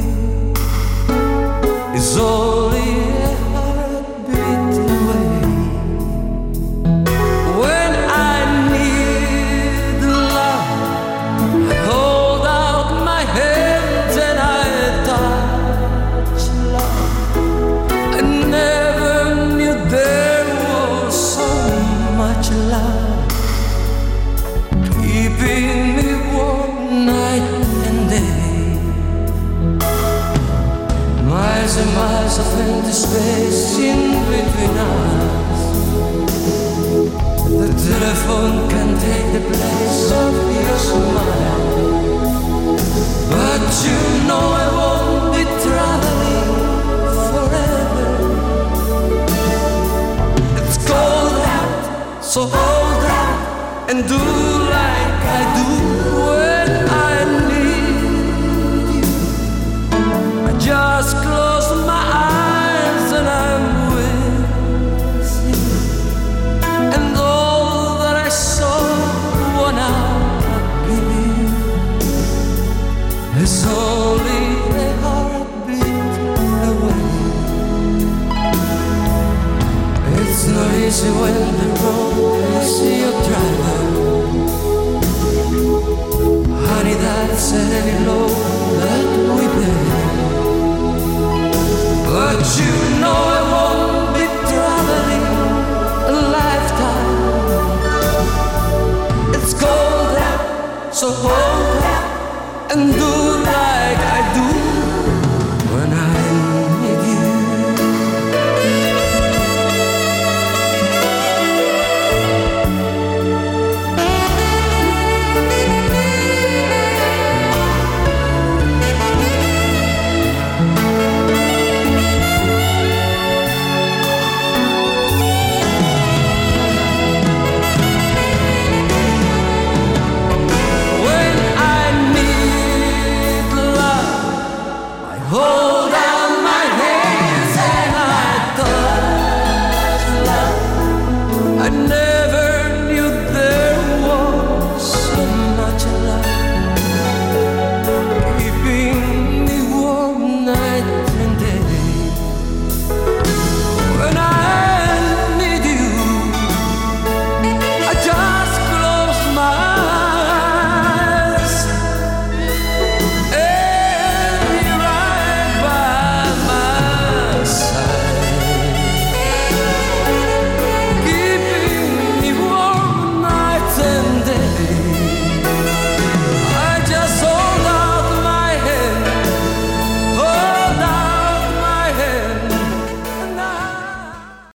is only a heartbeat away. When I need love, I hold out my hand and I touch love. I never knew there was so much love keeping me warm night and day. Miles and miles of empty space in between us. The telephone can take the place of your smile, but you know I won't be traveling forever. It's cold out, so hold out and do like I do when I need you. I just close my eyes and I'm with you. And all that I saw when I give you is only a heartbeat away. It's not easy when the road is your driver. Honey, that's a heavy load that we bear. But you know